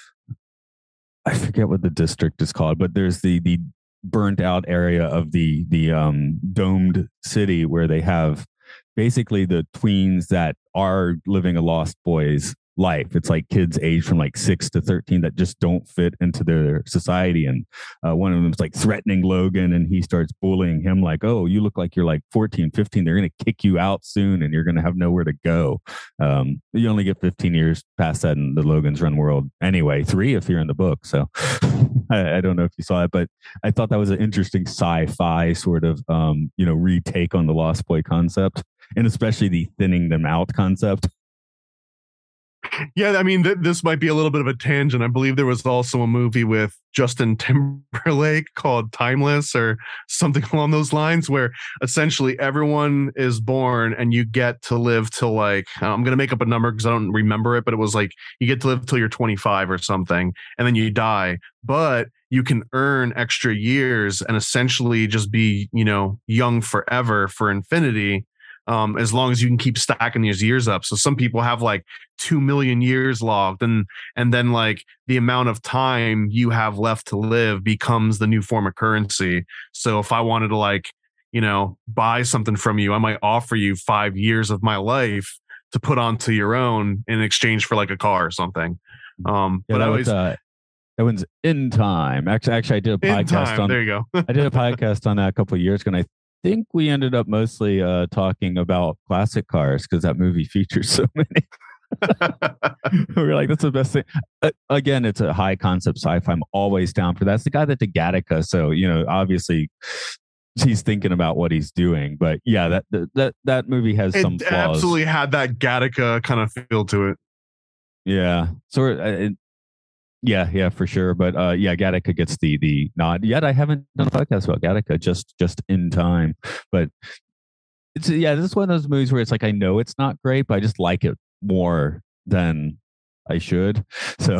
I forget what the district is called, but there's the the burnt out area of the the um, domed city where they have basically the tweens that are living a Lost Boys life. It's like kids aged from like six to thirteen that just don't fit into their society. And uh, one of them is like threatening Logan, and he starts bullying him like, oh, you look like you're like fourteen, fifteen. They're going to kick you out soon and you're going to have nowhere to go. Um, you only get fifteen years past that in the Logan's Run world. Anyway, three if you're in the book. So I, I don't know if you saw it, but I thought that was an interesting sci-fi sort of, um, you know, retake on the Lost Boy concept, and especially the thinning them out concept. Yeah, I mean, th- this might be a little bit of a tangent. I believe there was also a movie with Justin Timberlake called Timeless or something along those lines, where essentially everyone is born and you get to live till like, I'm going to make up a number because I don't remember it, but it was like you get to live till you're twenty-five or something, and then you die. But you can earn extra years and essentially just be, you know, young forever for infinity. Um, as long as you can keep stacking these years up. So some people have like two million years logged, and and then like the amount of time you have left to live becomes the new form of currency. So if I wanted to like, you know, buy something from you, I might offer you five years of my life to put onto your own in exchange for like a car or something. Um, yeah, but that I always, was, uh, that one's In Time. Actually, actually, I did a podcast on. There you go. I did a podcast on that a couple of years ago, and I think we ended up mostly uh, talking about classic cars because that movie features so many. We were like, that's the best thing. Uh, again, it's a high concept sci-fi. I'm always down for that. It's the guy that did Gattaca. So, you know, obviously he's thinking about what he's doing. But yeah, that that that movie has it some flaws. Absolutely had that Gattaca kind of feel to it. Yeah, so it, yeah, yeah, for sure. But uh, yeah, Gattaca gets the the nod. Yet I haven't done a podcast about Gattaca just just in time. But it's yeah, this is one of those movies where it's like I know it's not great, but I just like it more than I should. So,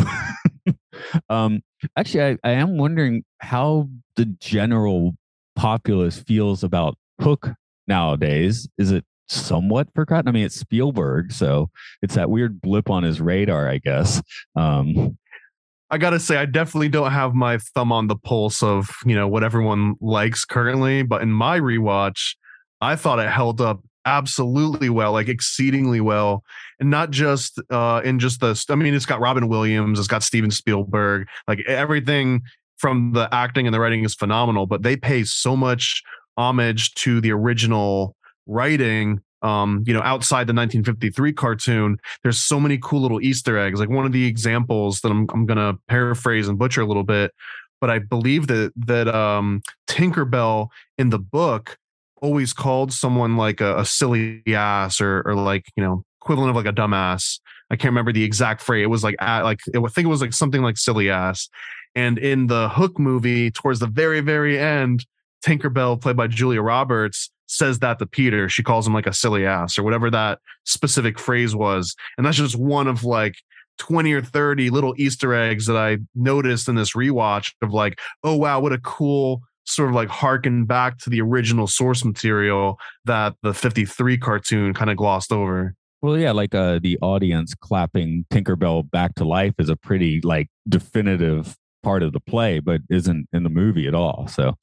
um, actually, I, I am wondering how the general populace feels about Hook nowadays. Is it somewhat forgotten? I mean, it's Spielberg, so it's that weird blip on his radar, I guess. Um, I gotta say, I definitely don't have my thumb on the pulse of, you know, what everyone likes currently, but in my rewatch, I thought it held up absolutely well, like exceedingly well. And not just uh, in just the, I mean, it's got Robin Williams, it's got Steven Spielberg, like everything from the acting and the writing is phenomenal, but they pay so much homage to the original writing. Um, you know, outside the nineteen fifty-three cartoon, there's so many cool little Easter eggs. Like one of the examples that I'm I'm gonna paraphrase and butcher a little bit, but I believe that that um, Tinkerbell in the book always called someone like a, a silly ass or or like, you know, equivalent of like a dumbass. I can't remember the exact phrase. It was like uh, like it, I think it was like something like silly ass. And in the Hook movie, towards the very very end, Tinkerbell, played by Julia Roberts, says that to Peter. She calls him like a silly ass or whatever that specific phrase was. And that's just one of like twenty or thirty little Easter eggs that I noticed in this rewatch of like, oh, wow, what a cool sort of like harken back to the original source material that the fifty-three cartoon kind of glossed over. Well, yeah, like uh, the audience clapping Tinkerbell back to life is a pretty like definitive part of the play, but isn't in the movie at all. So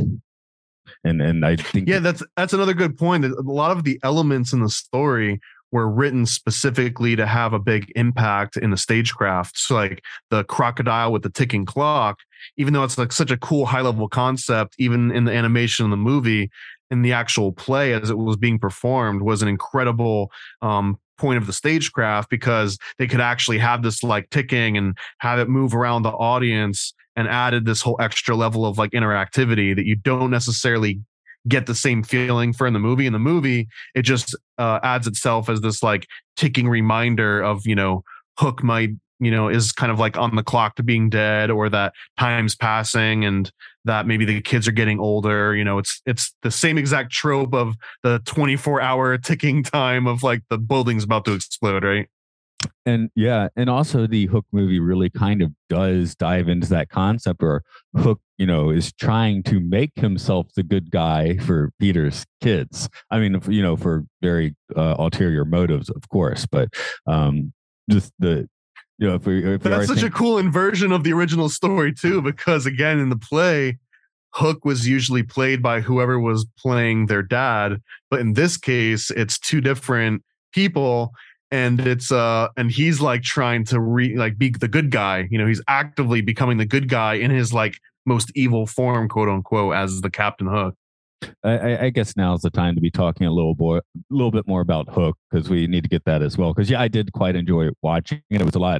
And and I think yeah, that's that's another good point. A lot of the elements in the story were written specifically to have a big impact in the stagecraft. So like the crocodile with the ticking clock, even though it's like such a cool high level concept, even in the animation of the movie, in the actual play as it was being performed, was an incredible um, point of the stagecraft, because they could actually have this like ticking and have it move around the audience, and added this whole extra level of like interactivity that you don't necessarily get the same feeling for in the movie. In the movie, it just uh, adds itself as this like ticking reminder of, you know, Hook might, you know, is kind of like on the clock to being dead, or that time's passing and that maybe the kids are getting older. You know, it's it's the same exact trope of the twenty-four hour ticking time of like the building's about to explode, right? And yeah, and also the Hook movie really kind of does dive into that concept where Hook, you know, is trying to make himself the good guy for Peter's kids. I mean, you know, for very uh, ulterior motives, of course, but um, just the, you know, if we, if we that's such think- a cool inversion of the original story too, because again, in the play, Hook was usually played by whoever was playing their dad, but in this case, it's two different people. And it's uh, and he's like trying to re like be the good guy. You know, he's actively becoming the good guy in his like most evil form, quote unquote, as the Captain Hook. I, I guess now is the time to be talking a little boy, a little bit more about Hook, because we need to get that as well. Because yeah, I did quite enjoy watching it. It was a lot,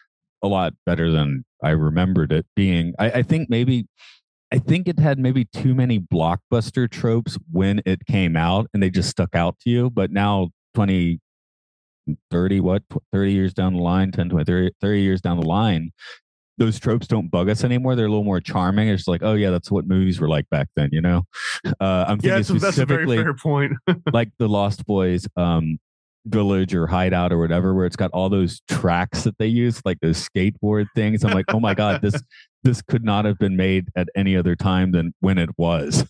a lot better than I remembered it being. I, I think maybe, I think it had maybe too many blockbuster tropes when it came out, and they just stuck out to you. But now twenty. thirty what thirty years down the line, ten, twenty, thirty, thirty years down the line, those tropes don't bug us anymore. They're a little more charming. It's like, oh yeah, that's what movies were like back then, you know. uh I'm thinking yeah, so that's a very fair point. Like the Lost Boys um village or hideout or whatever, where it's got all those tracks that they use, like those skateboard things. I'm like, oh my god, this this could not have been made at any other time than when it was.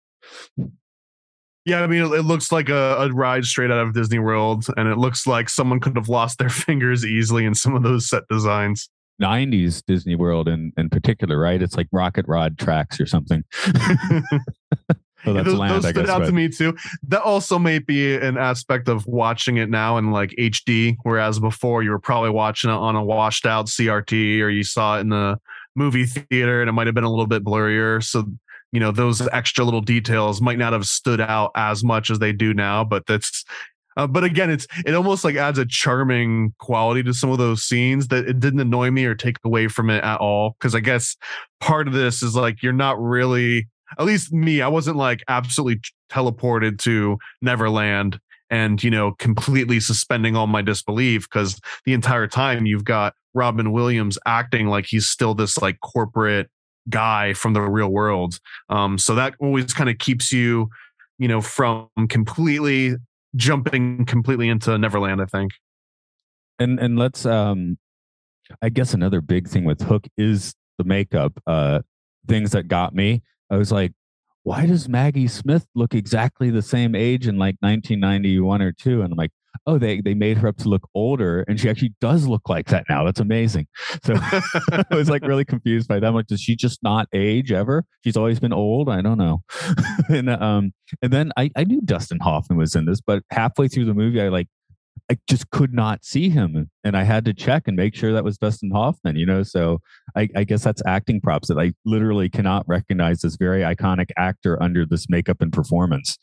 Yeah, I mean, it looks like a, a ride straight out of Disney World, and it looks like someone could have lost their fingers easily in some of those set designs. nineties Disney World in, in particular, right? It's like Rocket Rod tracks or something. Oh, that's those, land, those I stood guess, out but... to me too. That also may be an aspect of watching it now in like H D, whereas before you were probably watching it on a washed out C R T, or you saw it in the movie theater and it might have been a little bit blurrier. So, you know, those extra little details might not have stood out as much as they do now, but that's uh, but again, it's it almost like adds a charming quality to some of those scenes that it didn't annoy me or take away from it at all. Because I guess part of this is like you're not really at least me, I wasn't like absolutely teleported to Neverland and, you know, completely suspending all my disbelief, because the entire time you've got Robin Williams acting like he's still this like corporate guy from the real world. Um, so that always kind of keeps you, you know, from completely jumping completely into Neverland, I think. And and let's um I guess another big thing with Hook is the makeup. Uh things that got me. I was like, why does Maggie Smith look exactly the same age in like nineteen ninety-one or two? And I'm like, oh, they they made her up to look older, and she actually does look like that now. That's amazing. So I was like really confused by that. I'm like, does she just not age ever? She's always been old. I don't know. and um, and then I I knew Dustin Hoffman was in this, but halfway through the movie, I like I just could not see him, and I had to check and make sure that was Dustin Hoffman. You know, so I, I guess that's acting props that I literally cannot recognize this very iconic actor under this makeup and performance.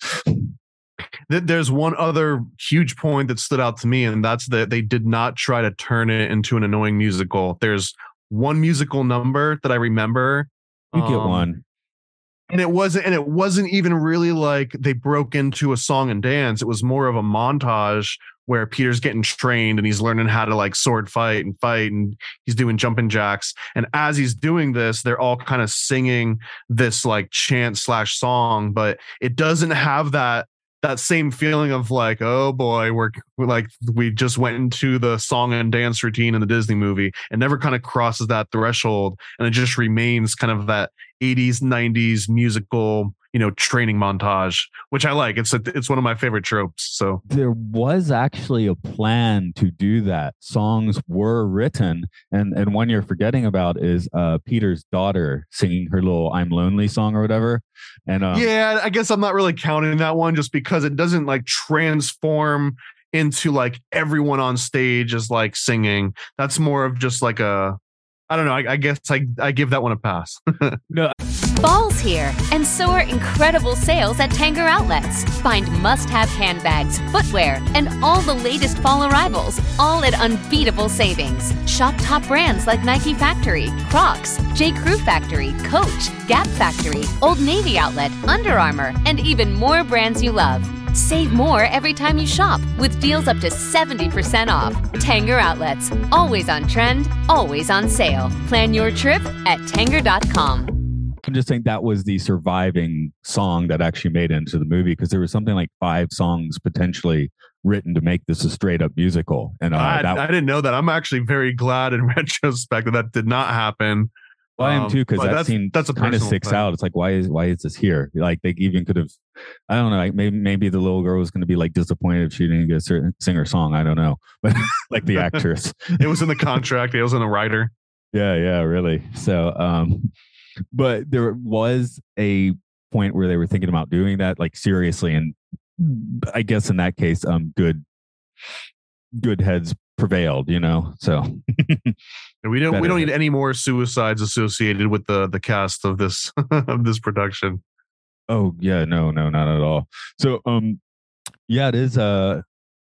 There's one other huge point that stood out to me, and that's that they did not try to turn it into an annoying musical. There's one musical number that I remember. You get um, one. And it wasn't, and it wasn't even really like they broke into a song and dance. It was more of a montage where Peter's getting trained and he's learning how to like sword fight and fight, and he's doing jumping jacks. And as he's doing this, they're all kind of singing this like chant slash song, but it doesn't have that that same feeling of like, oh boy, we're, we're like, we just went into the song and dance routine in the Disney movie. It never kind of crosses that threshold, and it just remains kind of that eighties, nineties musical, you know, training montage, which I like. It's a, it's one of my favorite tropes. So there was actually a plan to do that. Songs were written, and and one you're forgetting about is uh, Peter's daughter singing her little "I'm Lonely" song or whatever. And um, yeah, I guess I'm not really counting that one just because it doesn't like transform into like everyone on stage is like singing. That's more of just like a, I don't know. I, I guess I, I give that one a pass. no. Fall's here, and so are incredible sales at Tanger Outlets. Find must-have handbags, footwear, and all the latest fall arrivals, all at unbeatable savings. Shop top brands like Nike Factory, Crocs, J. Crew Factory, Coach, Gap Factory, Old Navy Outlet, Under Armour, and even more brands you love. Save more every time you shop with deals up to seventy percent off. Tanger Outlets, always on trend, always on sale. Plan your trip at tanger dot com. I'm just saying that was the surviving song that actually made it into the movie, because there was something like five songs potentially written to make this a straight up musical. And uh, I, that, I didn't know that. I'm actually very glad in retrospect that that did not happen. Well, I am too, because um, that that's, scene that's a kind of sticks thing. out. It's like, why is why is this here? Like they even could have, I don't know. Like maybe maybe the little girl was going to be like disappointed if she didn't get to sing her song. I don't know, but like the actress, it was in the contract. It was in the writer. Yeah, yeah, really. So, um, but there was a point where they were thinking about doing that, like seriously, and I guess in that case, um, good, good heads prevailed, you know. So we don't Better. we don't need any more suicides associated with the the cast of this of this production. Oh yeah, no, no, not at all. So, um, yeah, it is. Uh,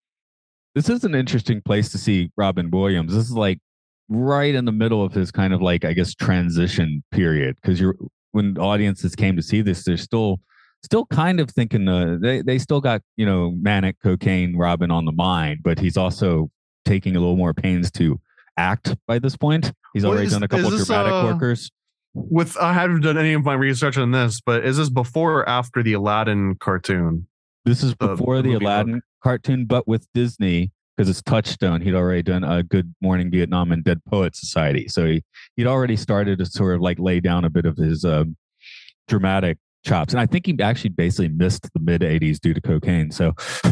this is an interesting place to see Robin Williams. This is like right in the middle of his kind of like, I guess, transition period, because you're when audiences came to see this, they're still still kind of thinking uh, they they still got, you know, manic cocaine Robin on the mind, but he's also taking a little more pains to act by this point. He's Well, already is- done a couple is this, dramatic uh, workers. With I haven't done any of my research on this, but is this before or after the Aladdin cartoon? This is the- before the the movie Aladdin cartoon, but with Disney, because it's Touchstone. He'd already done a Good Morning Vietnam and Dead Poets Society, so he he'd already started to sort of like lay down a bit of his um, dramatic chops. And I think he actually basically missed the mid eighties due to cocaine. So,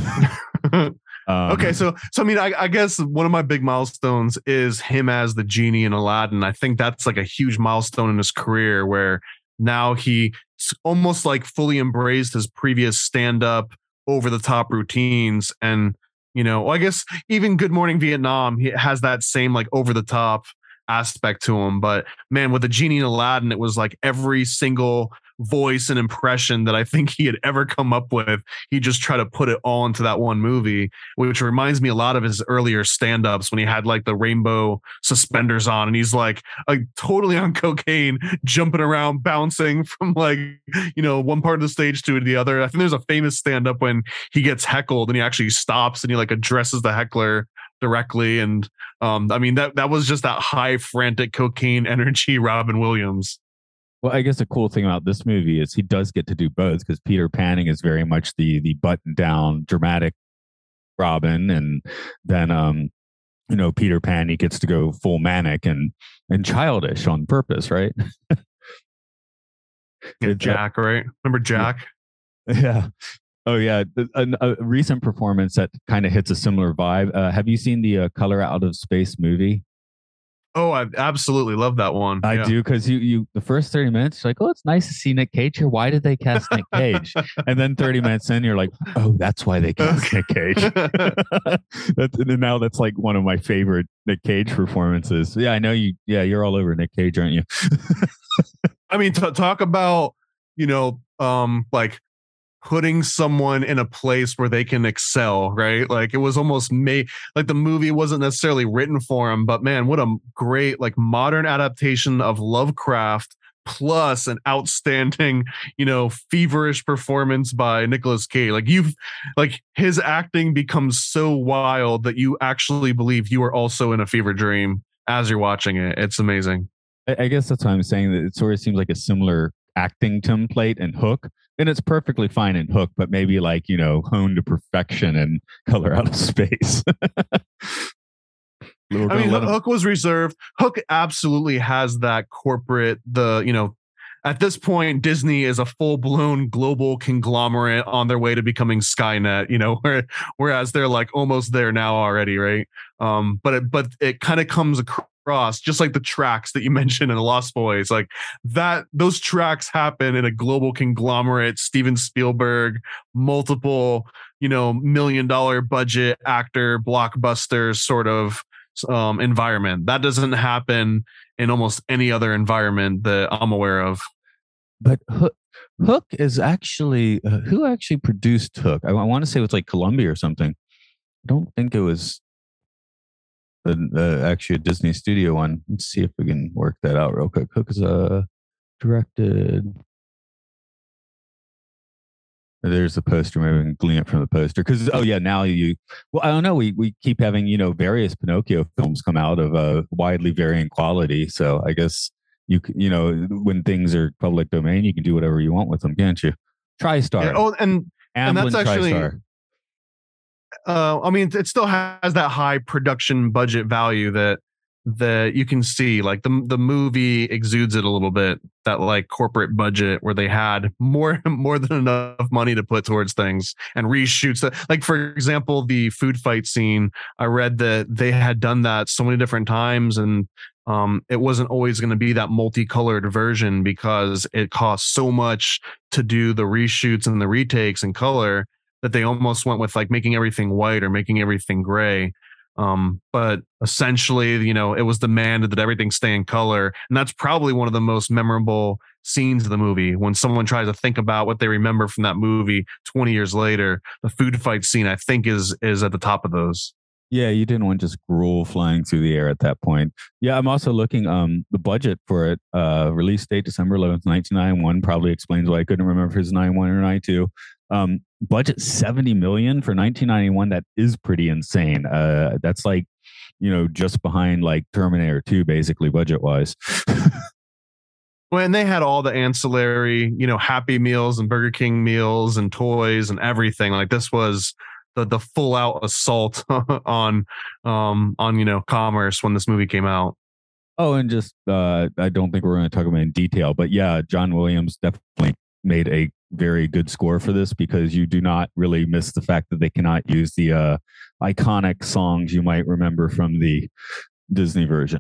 um, Okay, so so I mean, I, I guess one of my big milestones is him as the genie in Aladdin. I think that's like a huge milestone in his career, where now he almost like fully embraced his previous stand-up, over-the-top routines. And you know, well, I guess even Good Morning Vietnam, he has that same like over-the-top aspect to him. But man, with the genie in Aladdin, it was like every single voice and impression that I think he had ever come up with. He just tried to put it all into that one movie, which reminds me a lot of his earlier stand-ups when he had like the rainbow suspenders on and he's like, like totally on cocaine, jumping around, bouncing from like, you know, one part of the stage to the other. I think there's a famous stand-up when he gets heckled and he actually stops and he like addresses the heckler directly. And um, I mean, that that was just that high frantic cocaine energy Robin Williams. Well, I guess the cool thing about this movie is he does get to do both because Peter Panning is very much the the button down dramatic Robin, and then um you know Peter Pan, he gets to go full manic and and childish on purpose, right? Yeah, Jack, right? Remember Jack? Yeah. Oh yeah, a, a recent performance that kind of hits a similar vibe. Uh, have you seen the uh, Color Out of Space movie? Oh, I absolutely love that one. I yeah. do, because you you the first thirty minutes, you're like, oh, it's nice to see Nick Cage here. Why did they cast Nick Cage? And then thirty minutes in, you're like, oh, that's why they cast Nick Cage. That's, and now that's like one of my favorite Nick Cage performances. Yeah, I know you. Yeah, you're all over Nick Cage, aren't you? I mean, t- talk about you know, um, like. putting someone in a place where they can excel, right? Like it was almost made like the movie wasn't necessarily written for him, but man, what a great like modern adaptation of Lovecraft plus an outstanding, you know, feverish performance by Nicolas Cage. Like you've like his acting becomes so wild that you actually believe you are also in a fever dream as you're watching it. It's amazing. I, I guess that's why I'm saying that it sort of seems like a similar acting template and Hook. And it's perfectly fine in Hook, but maybe like, you know, honed to perfection and Color Out of Space. I mean, Hook, Hook was reserved. Hook absolutely has that corporate, the, you know, at this point, Disney is a full blown global conglomerate on their way to becoming Skynet, you know, where, whereas they're like almost there now already. Right. Um, but it, but it kind of comes across just like the tracks that you mentioned in The Lost Boys, like that, those tracks happen in a global conglomerate, Steven Spielberg, multiple, you know, million dollar budget actor, blockbuster sort of um, environment. That doesn't happen in almost any other environment that I'm aware of. But Hook, Hook is actually, uh, who actually produced Hook? I, I want to say it was like Columbia or something. I don't think it was Uh, uh, actually a Disney studio one. Let's see if we can work that out real quick. Hook is uh, directed. There's the poster. Maybe we can glean it from the poster. Because oh yeah, now you. Well, I don't know. We we keep having you know various Pinocchio films come out of uh, widely varying quality. So I guess you you know when things are public domain, you can do whatever you want with them, can't you? TriStar. Yeah, oh, and and Amblin that's actually. TriStar. Uh, I mean, it still has that high production budget value that that you can see. Like the the movie exudes it a little bit. That like corporate budget where they had more more than enough money to put towards things and reshoots that. Like for example, the food fight scene. I read that they had done that so many different times, and um, it wasn't always going to be that multicolored version because it cost so much to do the reshoots and the retakes in color, that they almost went with like making everything white or making everything gray. Um, but essentially, you know, it was demanded that everything stay in color. And that's probably one of the most memorable scenes of the movie. When someone tries to think about what they remember from that movie twenty years later, the food fight scene, I think is, is at the top of those. Yeah, you didn't want just gruel flying through the air at that point. Yeah, I'm also looking, um, the budget for it, uh, release date December eleventh, nineteen ninety-one, probably explains why I couldn't remember if it was ninety-one or ninety-two. Um, budget seventy million for nineteen ninety-one. That is pretty insane. Uh, that's like, you know, just behind like Terminator two, basically budget wise. When they had all the ancillary, you know, Happy Meals and Burger King meals and toys and everything. Like this was the the full out assault on um on you know commerce when this movie came out. Oh, and just uh, I don't think we're going to talk about it in detail, but yeah, John Williams definitely made a very good score for this because you do not really miss the fact that they cannot use the uh, iconic songs you might remember from the Disney version.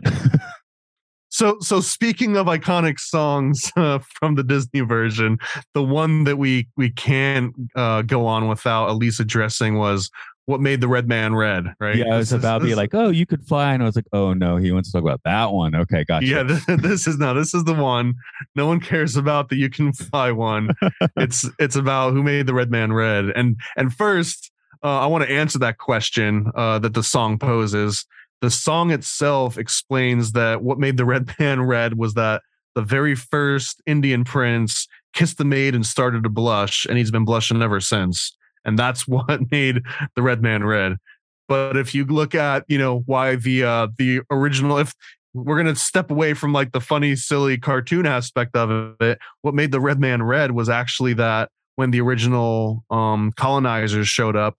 So, so speaking of iconic songs uh, from the Disney version, the one that we we can't uh, go on without at least addressing was what made the red man red, right? Yeah, I was This is- about to be this- like, oh, you could fly. And I was like, oh, no, he wants to talk about that one. Okay, gotcha. Yeah, this, this is no, this is the one. No one cares about the you can fly one. it's it's about who made the red man red. And and first, uh, I want to answer that question uh, that the song poses. The song itself explains that what made the red man red was that the very first Indian prince kissed the maid and started to blush, and he's been blushing ever since. And that's what made the red man red. But if you look at, you know, why the uh, the original, if we're gonna step away from like the funny, silly cartoon aspect of it, what made the red man red was actually that when the original um, colonizers showed up,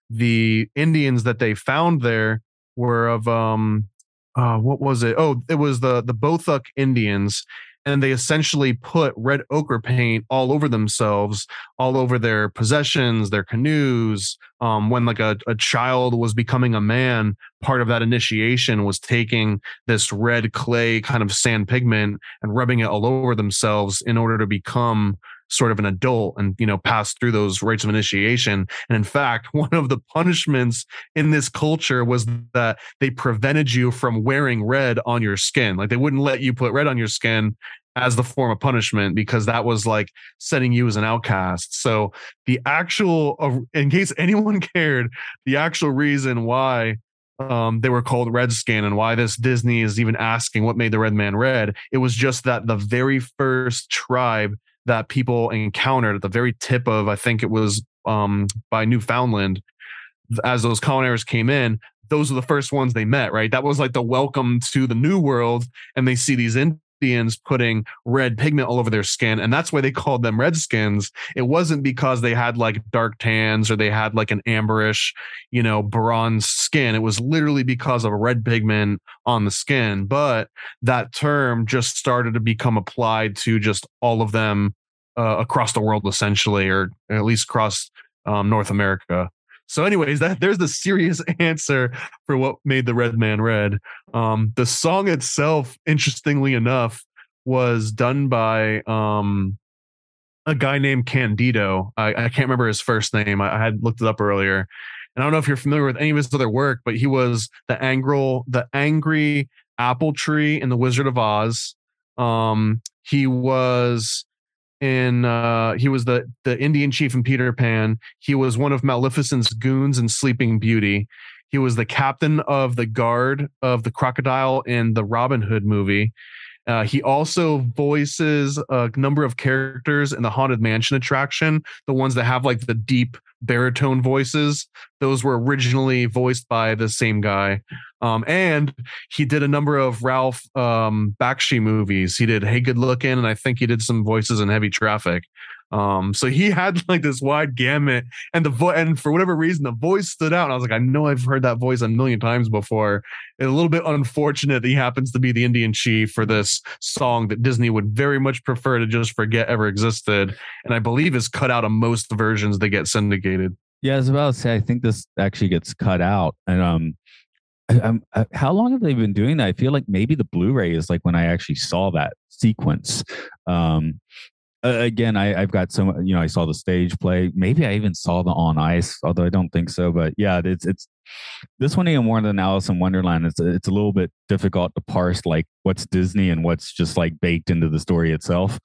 the Indians that they found there were of um, uh, what was it? Oh, it was the the Bothuk Indians. And they essentially put red ochre paint all over themselves, all over their possessions, their canoes. Um, when like a, a child was becoming a man, part of that initiation was taking this red clay kind of sand pigment and rubbing it all over themselves in order to become sort of an adult and, you know, pass through those rites of initiation. And in fact, one of the punishments in this culture was that they prevented you from wearing red on your skin. Like they wouldn't let you put red on your skin as the form of punishment because that was like setting you as an outcast. So the actual, uh, in case anyone cared, the actual reason why um, they were called Redskin and why this Disney is even asking what made the red man red, it was just that the very first tribe that people encountered at the very tip of, I think it was um, by Newfoundland, as those colonizers came in, those were the first ones they met, right? That was like the welcome to the new world. And they see these Indians putting red pigment all over their skin. And that's why they called them Redskins. It wasn't because they had like dark tans or they had like an amberish, you know, bronze skin. It was literally because of red pigment on the skin. But that term just started to become applied to just all of them uh, across the world, essentially, or at least across um, North America. So anyways, that there's the serious answer for what made the red man red. Um, the song itself, interestingly enough, was done by um, a guy named Candido. I, I can't remember his first name. I, I had looked it up earlier. And I don't know if you're familiar with any of his other work, but he was the angry, the angry apple tree in The Wizard of Oz. Um, he was... In uh, he was the the Indian chief in Peter Pan. He was one of Maleficent's goons in Sleeping Beauty. He was the captain of the guard of the crocodile in the Robin Hood movie. Uh, he also voices a number of characters in the Haunted Mansion attraction, the ones that have like the deep baritone voices. Those were originally voiced by the same guy. Um, and he did a number of Ralph um, Bakshi movies. He did Hey Good Looking, and I think he did some voices in Heavy Traffic. Um, so he had like this wide gamut, and the vo- and for whatever reason, the voice stood out. And I was like, I know I've heard that voice a million times before. It's a little bit unfortunate that he happens to be the Indian chief for this song that Disney would very much prefer to just forget ever existed, and I believe is cut out of most versions that get syndicated. Yeah, I was about to say, I think this actually gets cut out. And um, I, I'm, I, how long have they been doing that? I feel like maybe the Blu-ray is like when I actually saw that sequence. Um, Uh, again, I, I've got so you know I saw the stage play. Maybe I even saw the On Ice, although I don't think so. But yeah, it's it's this one even more than Alice in Wonderland. It's it's a little bit difficult to parse like what's Disney and what's just like baked into the story itself.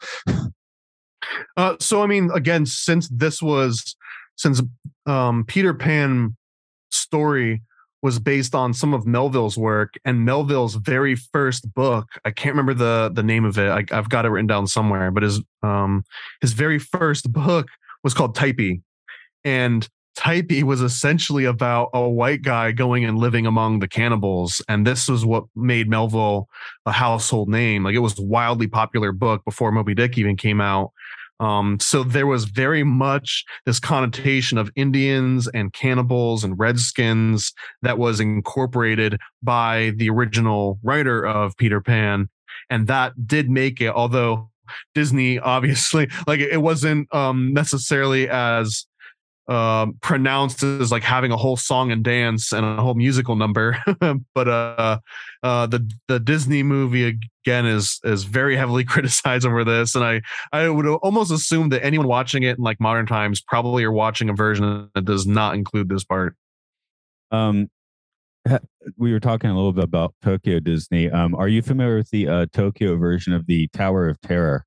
uh, so I mean, again, since this was since um, Peter Pan story was based on some of Melville's work, and Melville's very first book, I can't remember the the name of it. I, I've got it written down somewhere, but his um his very first book was called Typee, and Typee was essentially about a white guy going and living among the cannibals, and this was what made Melville a household name. Like it was a wildly popular book before Moby Dick even came out. Um, so there was very much this connotation of Indians and cannibals and Redskins that was incorporated by the original writer of Peter Pan. And that did make it, although Disney obviously, like it wasn't um, necessarily as um, pronounced as like having a whole song and dance and a whole musical number. But uh, uh, the the Disney movie again is is very heavily criticized over this, and I I would almost assume that anyone watching it in like modern times probably are watching a version that does not include this part. Um, ha- we were talking a little bit about Tokyo Disney. Um, are you familiar with the uh, Tokyo version of the Tower of Terror?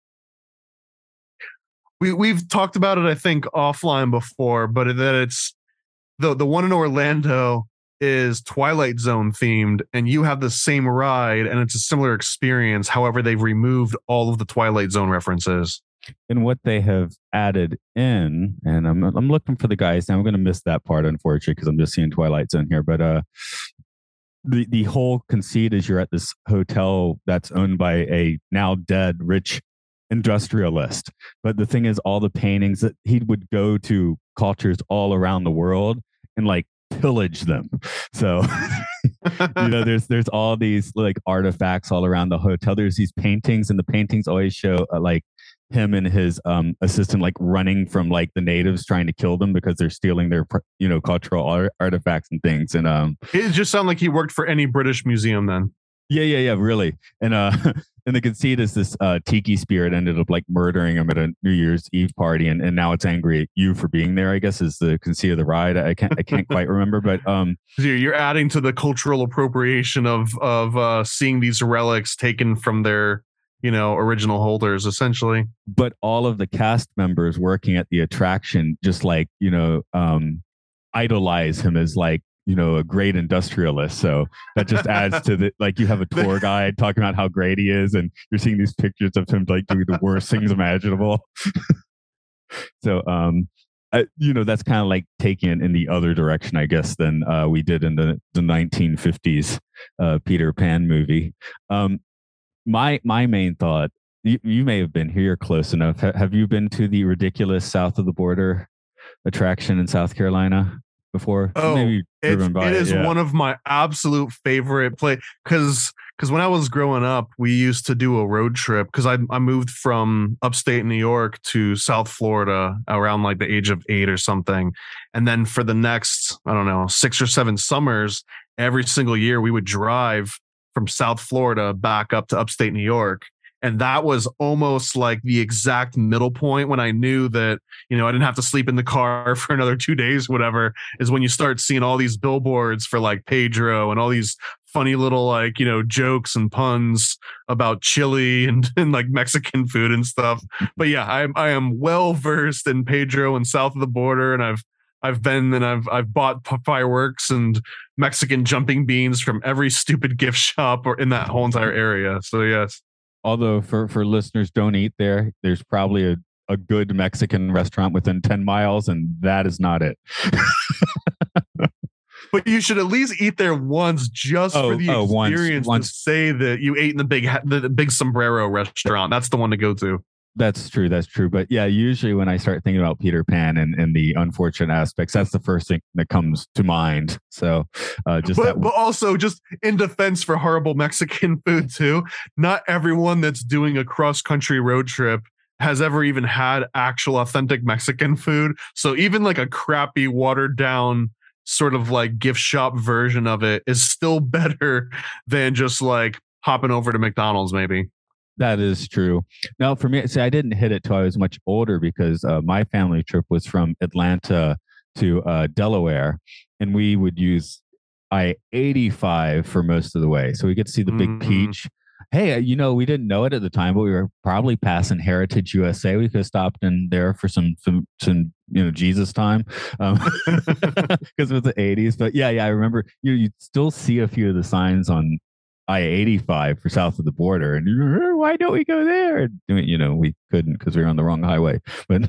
We we've talked about it, I think, offline before, but that it's the the one in Orlando is Twilight Zone themed, and you have the same ride, and it's a similar experience. However, they've removed all of the Twilight Zone references. And what they have added in, and I'm I'm looking for the guys now. I'm going to miss that part, unfortunately, because I'm just seeing Twilight Zone here. But uh, the the whole conceit is you're at this hotel that's owned by a now dead rich industrialist. But the thing is, all the paintings that he would go to cultures all around the world and like pillage them. So you know, there's there's all these like artifacts all around the hotel. There's these paintings, and the paintings always show uh, like him and his um assistant like running from like the natives trying to kill them because they're stealing their you know cultural art- artifacts and things. And um it just sounded like he worked for any British museum then. Yeah, yeah, yeah, really. And uh and the conceit is this uh tiki spirit ended up like murdering him at a New Year's Eve party, and, and now it's angry at you for being there, I guess, is the conceit of the ride. I can't I can't quite remember, but um you're adding to the cultural appropriation of of uh seeing these relics taken from their you know original holders, essentially. But all of the cast members working at the attraction just like, you know, um idolize him as like, you know, a great industrialist. So that just adds to the, like, you have a tour guide talking about how great he is, and you're seeing these pictures of him like doing the worst things imaginable. So, um, I, you know, that's kind of like taking it in the other direction, I guess, than uh, we did in the, the nineteen fifties uh, Peter Pan movie. Um, my, my main thought, you, you may have been here close enough. Ha- have you been to the ridiculous South of the Border attraction in South Carolina before? Oh, Maybe it, by it it, is yeah. one of my absolute favorite play because because when I was growing up, we used to do a road trip because I I moved from upstate New York to South Florida around like the age of eight or something, and then for the next I don't know six or seven summers, every single year we would drive from South Florida back up to upstate New York. And that was almost like the exact middle point when I knew that, you know, I didn't have to sleep in the car for another two days, whatever, is when you start seeing all these billboards for like Pedro and all these funny little like, you know, jokes and puns about chili and, and like Mexican food and stuff. But yeah, I, I am well versed in Pedro and South of the Border. And I've I've been and I've I've bought fireworks and Mexican jumping beans from every stupid gift shop or in that whole entire area. So yes. Although for, for listeners, don't eat there. There's probably a, a good Mexican restaurant within ten miles, and that is not it. But you should at least eat there once just oh, for the oh, experience once, once. to say that you ate in the big the big sombrero restaurant. That's the one to go to. That's true. That's true. But yeah, usually when I start thinking about Peter Pan and, and the unfortunate aspects, that's the first thing that comes to mind. So uh, just but, that. But also just in defense for horrible Mexican food too. Not everyone that's doing a cross country road trip has ever even had actual authentic Mexican food. So even like a crappy watered down sort of like gift shop version of it is still better than just like hopping over to McDonald's maybe. That is true. Now, for me, see, I didn't hit it till I was much older because uh, my family trip was from Atlanta to uh, Delaware, and we would use I eighty-five for most of the way. So we get to see the Big mm-hmm. Peach. Hey, you know, we didn't know it at the time, but we were probably passing Heritage U S A. We could have stopped in there for some, some, some you know, Jesus time um, because it was the eighties. But yeah, yeah, I remember you you still see a few of the signs on I eighty-five for South of the Border, and you're, why don't we go there? You know, we couldn't because we were on the wrong highway. But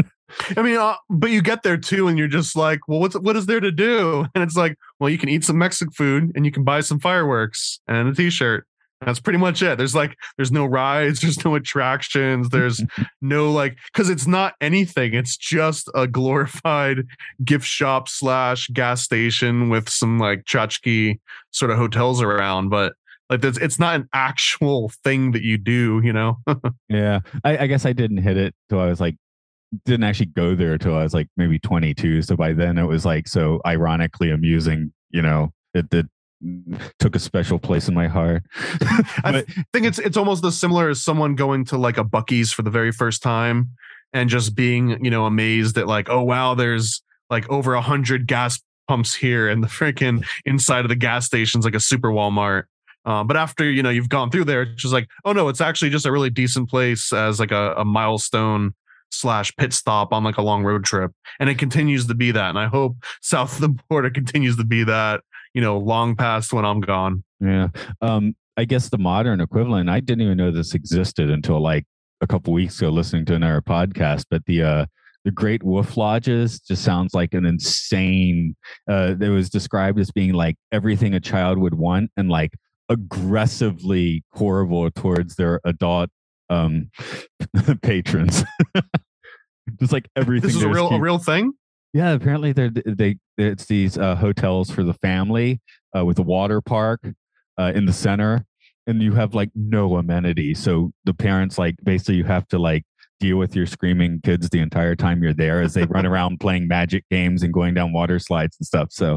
I mean, uh, but you get there too, and you're just like, well, what's what is there to do? And it's like, well, you can eat some Mexican food, and you can buy some fireworks and a T-shirt. That's pretty much it. There's like, there's no rides, there's no attractions, there's no like, because it's not anything. It's just a glorified gift shop slash gas station with some like tchotchke sort of hotels around, but. Like this, it's not an actual thing that you do, you know? Yeah. I, I guess I didn't hit it till I was like, didn't actually go there till I was like maybe twenty-two. So by then it was like so ironically amusing, you know, it, it took a special place in my heart. But, I think it's it's almost as similar as someone going to like a Buc-ee's for the very first time and just being, you know, amazed at like, oh, wow, there's like over a hundred gas pumps here, and the freaking inside of the gas station's like a super Walmart. Uh, but after, you know, you've gone through there, it's just like, oh no, it's actually just a really decent place as like a, a milestone slash pit stop on like a long road trip. And it continues to be that. And I hope south of the border continues to be that, you know, long past when I'm gone. Yeah. Um, I guess the modern equivalent, I didn't even know this existed until like a couple weeks ago listening to another podcast, but the, uh, the Great Wolf Lodges just sounds like an insane, uh, it was described as being like everything a child would want and like aggressively horrible towards their adult um, patrons. Just like everything. This is a real, keep- a real thing? Yeah, apparently they're, they, it's these uh, hotels for the family uh, with a water park uh, in the center. And you have like no amenities. So the parents, like, basically you have to like deal with your screaming kids the entire time you're there as they run around playing magic games and going down water slides and stuff. So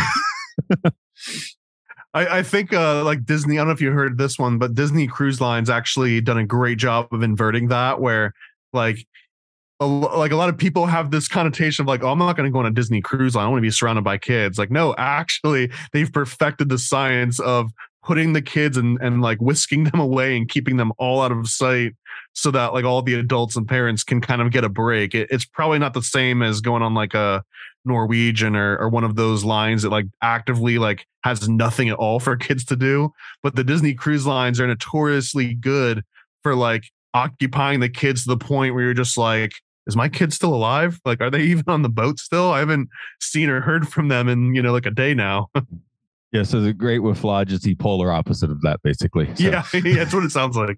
I, I think uh, like Disney, I don't know if you heard this one, but Disney Cruise Lines actually done a great job of inverting that, where like a, like a lot of people have this connotation of like, oh, I'm not going to go on a Disney cruise line. I want to be surrounded by kids. Like, no, actually, they've perfected the science of putting the kids and, and like whisking them away and keeping them all out of sight so that like all the adults and parents can kind of get a break. It, it's probably not the same as going on like a Norwegian or, or one of those lines that like actively like has nothing at all for kids to do. But the Disney Cruise Lines are notoriously good for like occupying the kids to the point where you're just like, is my kid still alive? Like, are they even on the boat still? I haven't seen or heard from them in, you know, like a day now. Yeah, so the Great Wolf Lodge is the polar opposite of that, basically. So. Yeah, yeah, that's what it sounds like.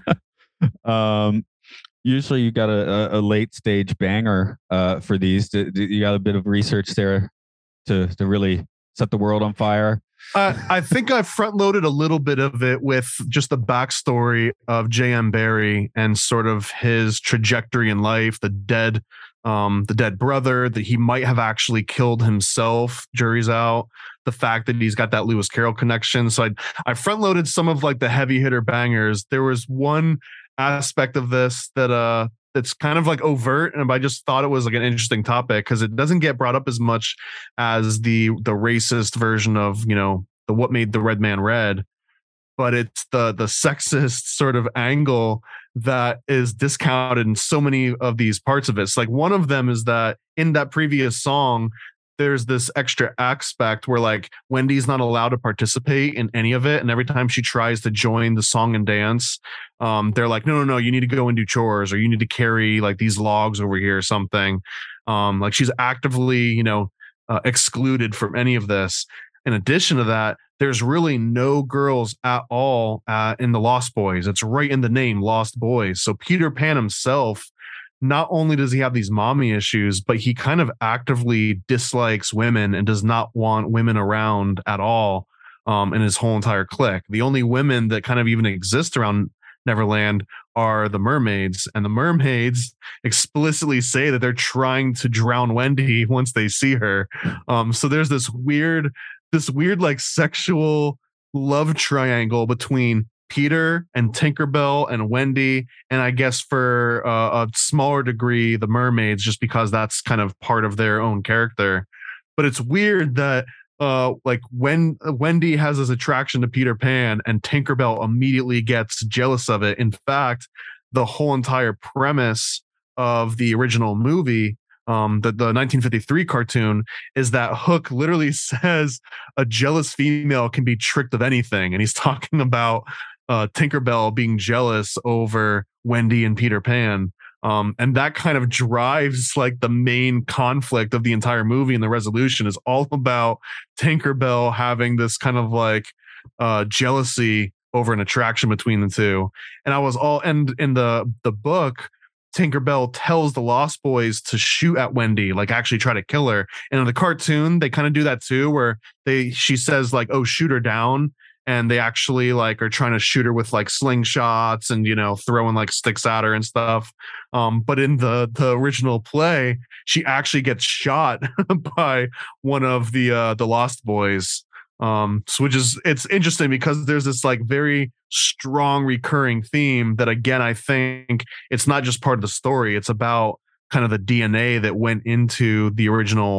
um, usually you got a, a late stage banger uh, for these. Do, do you got a bit of research there to to really set the world on fire? Uh, I think I front loaded a little bit of it with just the backstory of J M. Barrie and sort of his trajectory in life, the dead, um, the dead brother, that he might have actually killed himself. Jury's out. The fact that he's got that Lewis Carroll connection. So I, I front loaded some of like the heavy hitter bangers. There was one aspect of this that uh that's kind of like overt, and I just thought it was like an interesting topic because it doesn't get brought up as much as the the racist version of, you know, the what made the red man red, but it's the the sexist sort of angle that is discounted in so many of these parts of it. It's like one of them is that in that previous song, there's this extra aspect where like Wendy's not allowed to participate in any of it. And every time she tries to join the song and dance, um, they're like, no, no, no, you need to go and do chores, or you need to carry like these logs over here or something. Um, like she's actively, you know, uh, excluded from any of this. In addition to that, there's really no girls at all uh, in the Lost Boys. It's right in the name, Lost Boys. So Peter Pan himself, not only does he have these mommy issues, but he kind of actively dislikes women and does not want women around at all um, in his whole entire clique. The only women that kind of even exist around Neverland are the mermaids, and the mermaids explicitly say that they're trying to drown Wendy once they see her. Um, so there's this weird, this weird like sexual love triangle between Peter and Tinkerbell and Wendy, and I guess for uh, a smaller degree the mermaids, just because that's kind of part of their own character. But it's weird that uh, like when Wendy has this attraction to Peter Pan and Tinkerbell immediately gets jealous of it. In fact, the whole entire premise of the original movie, um, the, the nineteen fifty-three cartoon, is that Hook literally says a jealous female can be tricked of anything. And he's talking about Uh, Tinkerbell being jealous over Wendy and Peter Pan. Um, and that kind of drives like the main conflict of the entire movie, and the resolution is all about Tinkerbell having this kind of like uh, jealousy over an attraction between the two. And I was all, and in the, the book, Tinkerbell tells the Lost Boys to shoot at Wendy, like actually try to kill her. And in the cartoon, they kind of do that too, where they, she says like, oh, shoot her down. And they actually like are trying to shoot her with like slingshots and, you know, throwing like sticks at her and stuff. Um, but in the the original play, she actually gets shot by one of the uh, the Lost Boys. Um, so which is, it's interesting because there's this like very strong recurring theme that, again, I think it's not just part of the story. It's about kind of the D N A that went into the original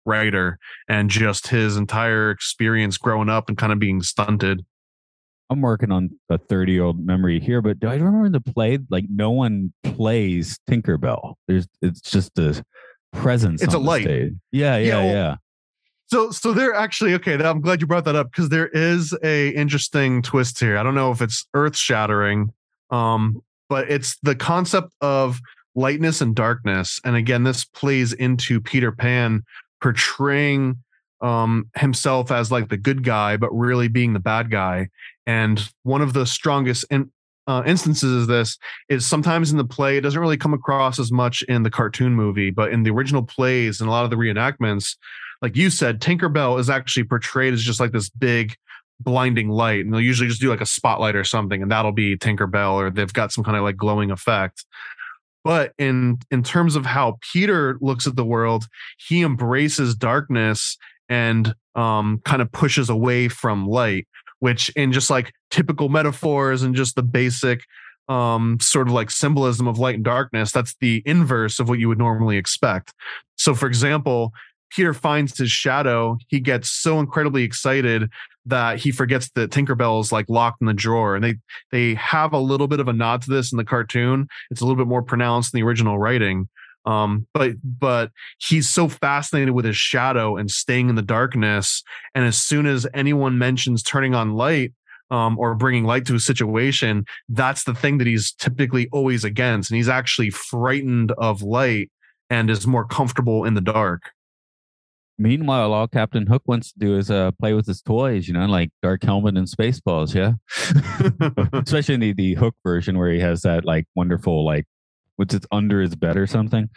writer and just his entire experience growing up and kind of being stunted. I'm working on a thirty year old memory here, but do I remember the play? Like no one plays Tinkerbell. There's, it's just a presence. It's on a the light. stage. Yeah, yeah, Yeah, well, yeah. So, so they're actually okay. I'm glad you brought that up because there is a interesting twist here. I don't know if it's earth shattering, um, but it's the concept of lightness and darkness. And again, this plays into Peter Pan portraying um, himself as like the good guy, but really being the bad guy. And one of the strongest in, uh, instances of this is sometimes in the play, it doesn't really come across as much in the cartoon movie, but in the original plays and a lot of the reenactments, like you said, Tinkerbell is actually portrayed as just like this big blinding light. And they'll usually just do like a spotlight or something, and that'll be Tinkerbell, or they've got some kind of like glowing effect. But in in terms of how Peter looks at the world, he embraces darkness and um, kind of pushes away from light, which in just like typical metaphors and just the basic um, sort of like symbolism of light and darkness, that's the inverse of what you would normally expect. So, for example, Peter finds his shadow. He gets so incredibly excited that he forgets that Tinkerbell is like locked in the drawer. And they they have a little bit of a nod to this in the cartoon. It's a little bit more pronounced in the original writing. Um, but but he's so fascinated with his shadow and staying in the darkness. And as soon as anyone mentions turning on light um, or bringing light to a situation, that's the thing that he's typically always against. And he's actually frightened of light and is more comfortable in the dark. Meanwhile, all Captain Hook wants to do is uh, play with his toys, you know, like Dark Helmet and Spaceballs, yeah? Especially in the, the Hook version where he has that, like, wonderful, like, what's it, under his bed or something?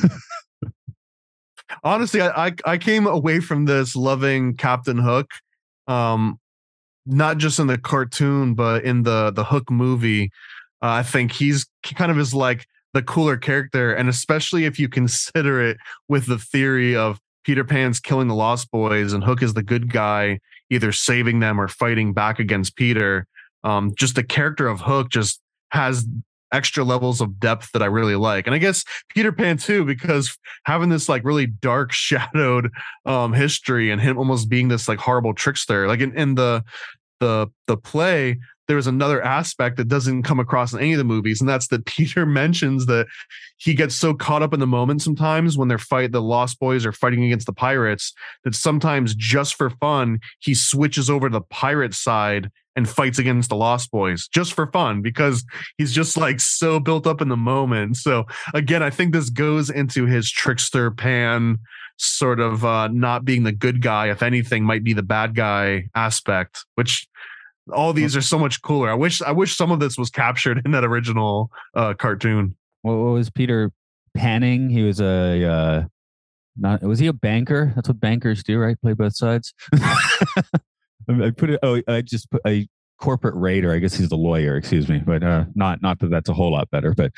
Honestly, I, I I came away from this loving Captain Hook, um, not just in the cartoon, but in the, the Hook movie. Uh, I think he's kind of is like the cooler character, and especially if you consider it with the theory of Peter Pan's killing the Lost Boys and Hook is the good guy, either saving them or fighting back against Peter. Um, just the character of Hook just has extra levels of depth that I really like. And I guess Peter Pan too, because having this like really dark shadowed um, history and him almost being this like horrible trickster, like in, in the, the, the play, there was another aspect that doesn't come across in any of the movies, and that's that Peter mentions that he gets so caught up in the moment sometimes when they're fight the Lost Boys are fighting against the pirates, that sometimes just for fun he switches over to the pirate side and fights against the Lost Boys just for fun, because he's just like so built up in the moment. So again, I think this goes into his trickster Pan sort of uh, not being the good guy, if anything, might be the bad guy aspect, which all these are so much cooler. I wish I wish some of this was captured in that original uh, cartoon. What was Peter Panning? He was a uh, not was he a banker? That's what bankers do, right? Play both sides. I put it. Oh, I just put a corporate raider. I guess he's the lawyer. Excuse me, but uh, not not that that's a whole lot better. But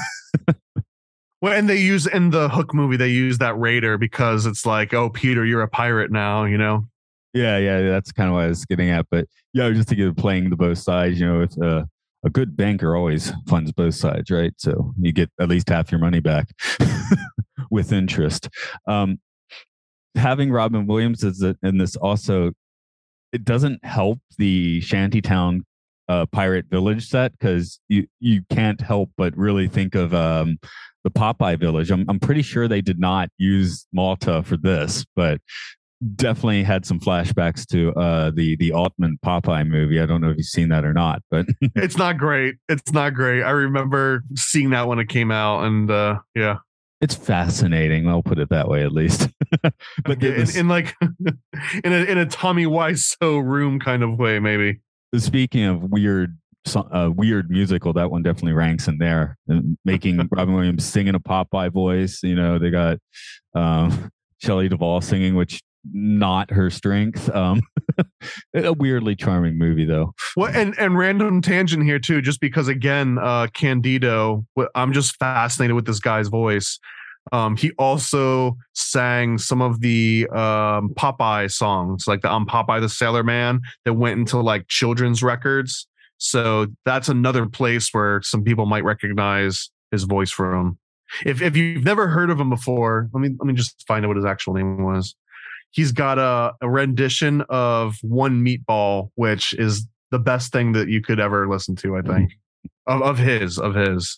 well, and they use in the Hook movie, they use that raider because it's like, oh, Peter, you're a pirate now, you know. Yeah, yeah, that's kind of what I was getting at. But yeah, I was just thinking of playing the both sides. You know, with uh, a good banker always funds both sides, right? So you get at least half your money back with interest. Um, having Robin Williams is in this also, it doesn't help the Shantytown uh, pirate village set, because you you can't help but really think of um, the Popeye village. I'm I'm pretty sure they did not use Malta for this, but definitely had some flashbacks to uh, the the Altman Popeye movie. I don't know if you've seen that or not, but it's not great. It's not great. I remember seeing that when it came out, and uh, yeah, it's fascinating. I'll put it that way, at least. But in, in like in a in a Tommy Wiseau room kind of way, maybe. Speaking of weird, uh, weird musical, that one definitely ranks in there. And making Robin Williams singing a Popeye voice. You know, they got um, Shelley Duvall singing, which not her strength. Um, a weirdly charming movie, though. Well, and and random tangent here too, just because again, uh, Candido, I'm just fascinated with this guy's voice. Um, he also sang some of the um, Popeye songs, like the "I'm Popeye the Sailor Man," that went into like children's records. So that's another place where some people might recognize his voice from. if if you've never heard of him before, let me let me just find out what his actual name was. He's got a, a rendition of One Meatball, which is the best thing that you could ever listen to, I think. of, of his, of his.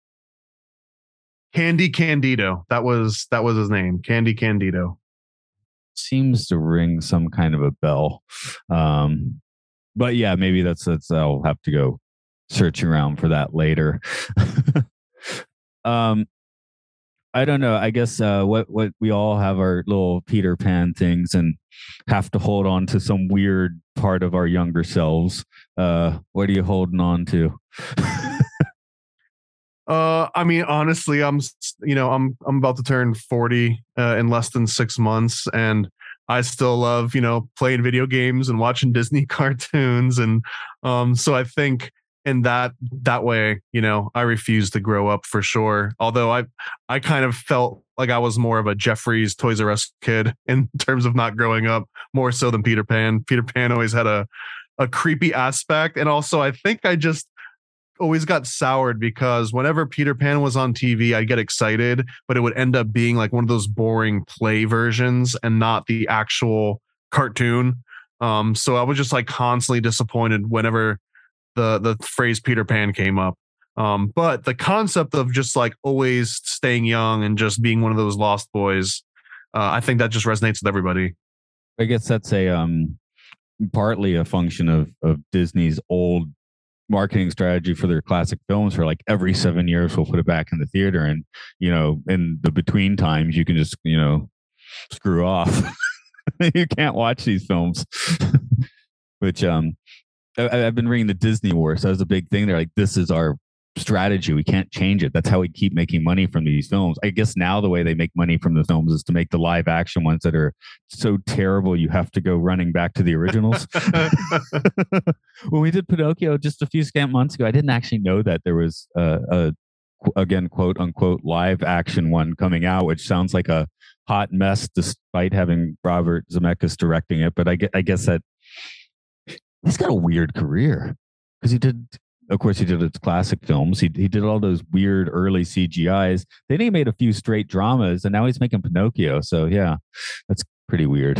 Candy Candido. That was that was his name. Candy Candido. Seems to ring some kind of a bell. Um, but yeah, maybe that's that's I'll have to go search around for that later. um I don't know. I guess uh, what what we all have our little Peter Pan things and have to hold on to some weird part of our younger selves. Uh, what are you holding on to? uh, I mean, honestly, I'm you know I'm I'm about to turn forty uh, in less than six months, and I still love you know playing video games and watching Disney cartoons, and um, so I think. In that that way, you know, I refuse to grow up for sure. Although I I kind of felt like I was more of a Jeffrey's Toys R Us kid in terms of not growing up, more so than Peter Pan. Peter Pan always had a a creepy aspect, and also I think I just always got soured because whenever Peter Pan was on T V, I'd get excited, but it would end up being like one of those boring play versions and not the actual cartoon. Um, so I was just like constantly disappointed whenever the the phrase Peter Pan came up. Um, but the concept of just like always staying young and just being one of those lost boys, uh, I think that just resonates with everybody. I guess that's a um, partly a function of of Disney's old marketing strategy for their classic films. For like every seven years, we'll put it back in the theater, and you know, in the between times, you can just you know screw off. You can't watch these films, which um. I've been reading the Disney War, so that was a big thing. They're like, this is our strategy. We can't change it. That's how we keep making money from these films. I guess now the way they make money from the films is to make the live action ones that are so terrible you have to go running back to the originals. When we did Pinocchio just a few scant months ago, I didn't actually know that there was a, a again, quote unquote, live action one coming out, which sounds like a hot mess despite having Robert Zemeckis directing it. But I, I guess that he's got a weird career because he did, of course, he did his classic films. He he did all those weird early C G Is. Then he made a few straight dramas, and now he's making Pinocchio. So yeah, that's pretty weird.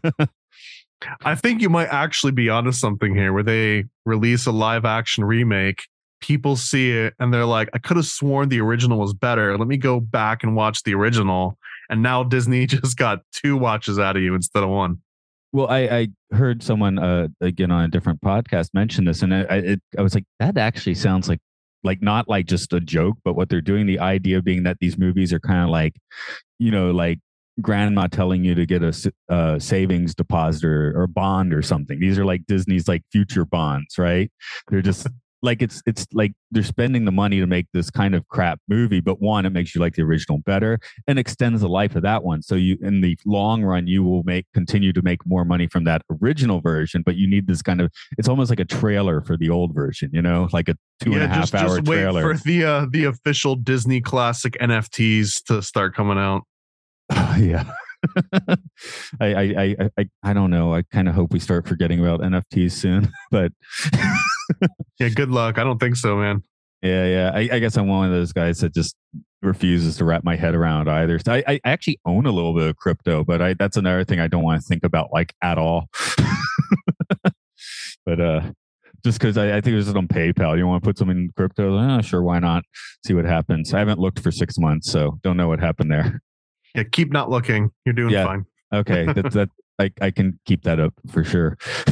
I think you might actually be onto something here, where they release a live action remake. People see it and they're like, I could have sworn the original was better. Let me go back and watch the original. And now Disney just got two watches out of you instead of one. Well, I, I heard someone uh, again on a different podcast mention this, and I, it, I was like, that actually sounds like like not like just a joke, but what they're doing. The idea being that these movies are kind of like, you know, like grandma telling you to get a uh, savings deposit or, or bond or something. These are like Disney's like future bonds, right? They're just like it's it's like they're spending the money to make this kind of crap movie, but one, it makes you like the original better and extends the life of that one. So you, in the long run, you will make continue to make more money from that original version, but you need this kind of, it's almost like a trailer for the old version, you know, like a two yeah, and a half just, hour just wait trailer for the uh, the official Disney classic N F Ts to start coming out. Yeah. I, I I I I don't know. I kind of hope we start forgetting about N F Ts soon, but yeah, good luck. I don't think so, man. Yeah, yeah. I, I guess I'm one of those guys that just refuses to wrap my head around either. So I, I actually own a little bit of crypto, but I that's another thing I don't want to think about like at all. But uh, just because I, I think it was on PayPal. You want to put something in crypto? Oh, sure, why not? See what happens. I haven't looked for six months, so don't know what happened there. Yeah, keep not looking. You're doing yeah. fine. Okay, that that I I can keep that up for sure.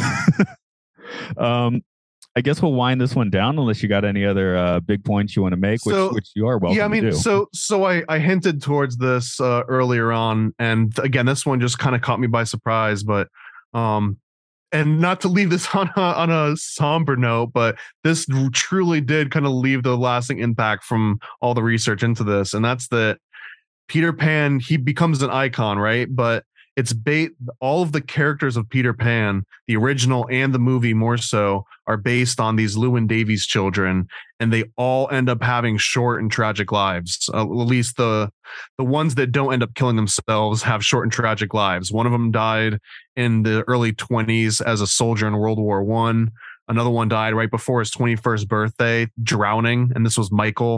um, I guess we'll wind this one down unless you got any other uh, big points you want to make, so, which which you are welcome. Yeah, I mean, to do. so so I I hinted towards this uh, earlier on, and again, this one just kind of caught me by surprise. But um, and not to leave this on a, on a somber note, but this truly did kind of leave the lasting impact from all the research into this, and that's that. Peter Pan, he becomes an icon, right? But it's ba- all of the characters of Peter Pan, the original and the movie more so, are based on these Llewyn Davies children, and they all end up having short and tragic lives. Uh, at least the the ones that don't end up killing themselves have short and tragic lives. One of them died in the early twenties as a soldier in World War One. Another one died right before his twenty-first birthday, drowning, and this was Michael.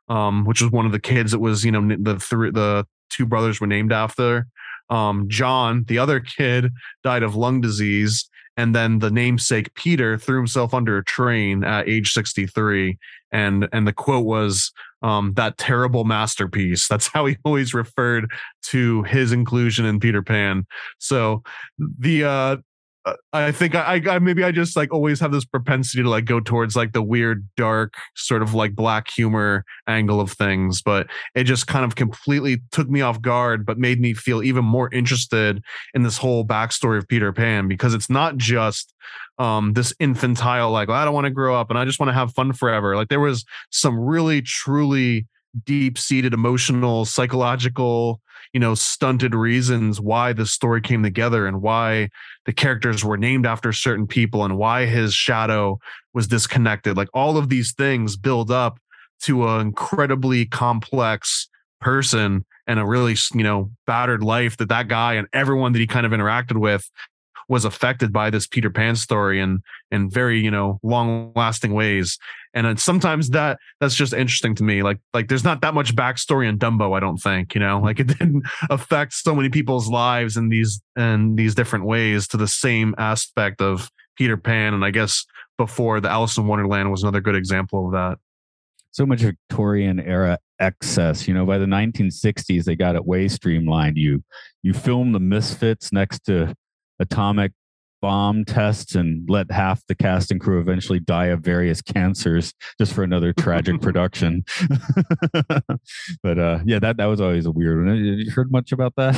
um, which was one of the kids that was, you know, the three, the two brothers were named after. Um, John, the other kid, died of lung disease. And then the namesake Peter threw himself under a train at age sixty-three. And and the quote was, um, that terrible masterpiece. That's how he always referred to his inclusion in Peter Pan. So the uh, I think I, I maybe I just like always have this propensity to like go towards like the weird, dark, sort of like black humor angle of things. But it just kind of completely took me off guard, but made me feel even more interested in this whole backstory of Peter Pan, because it's not just um, this infantile, like, well, I don't want to grow up and I just want to have fun forever. Like there was some really, truly deep-seated emotional, psychological, you know, stunted reasons why this story came together and why the characters were named after certain people and why his shadow was disconnected. Like all of these things build up to an incredibly complex person and a really, you know, battered life that that guy and everyone that he kind of interacted with was affected by this Peter Pan story in in very, you know, long lasting ways. And then sometimes that that's just interesting to me. Like like there's not that much backstory in Dumbo, I don't think, you know, like it didn't affect so many people's lives in these in these different ways to the same aspect of Peter Pan. And I guess before, the Alice in Wonderland was another good example of that. So much Victorian era excess. You know, by the nineteen sixties, they got it way streamlined. You you film the Misfits next to atomic bomb tests and let half the cast and crew eventually die of various cancers just for another tragic production. But uh, yeah, that, that was always a weird one. Have you heard much about that?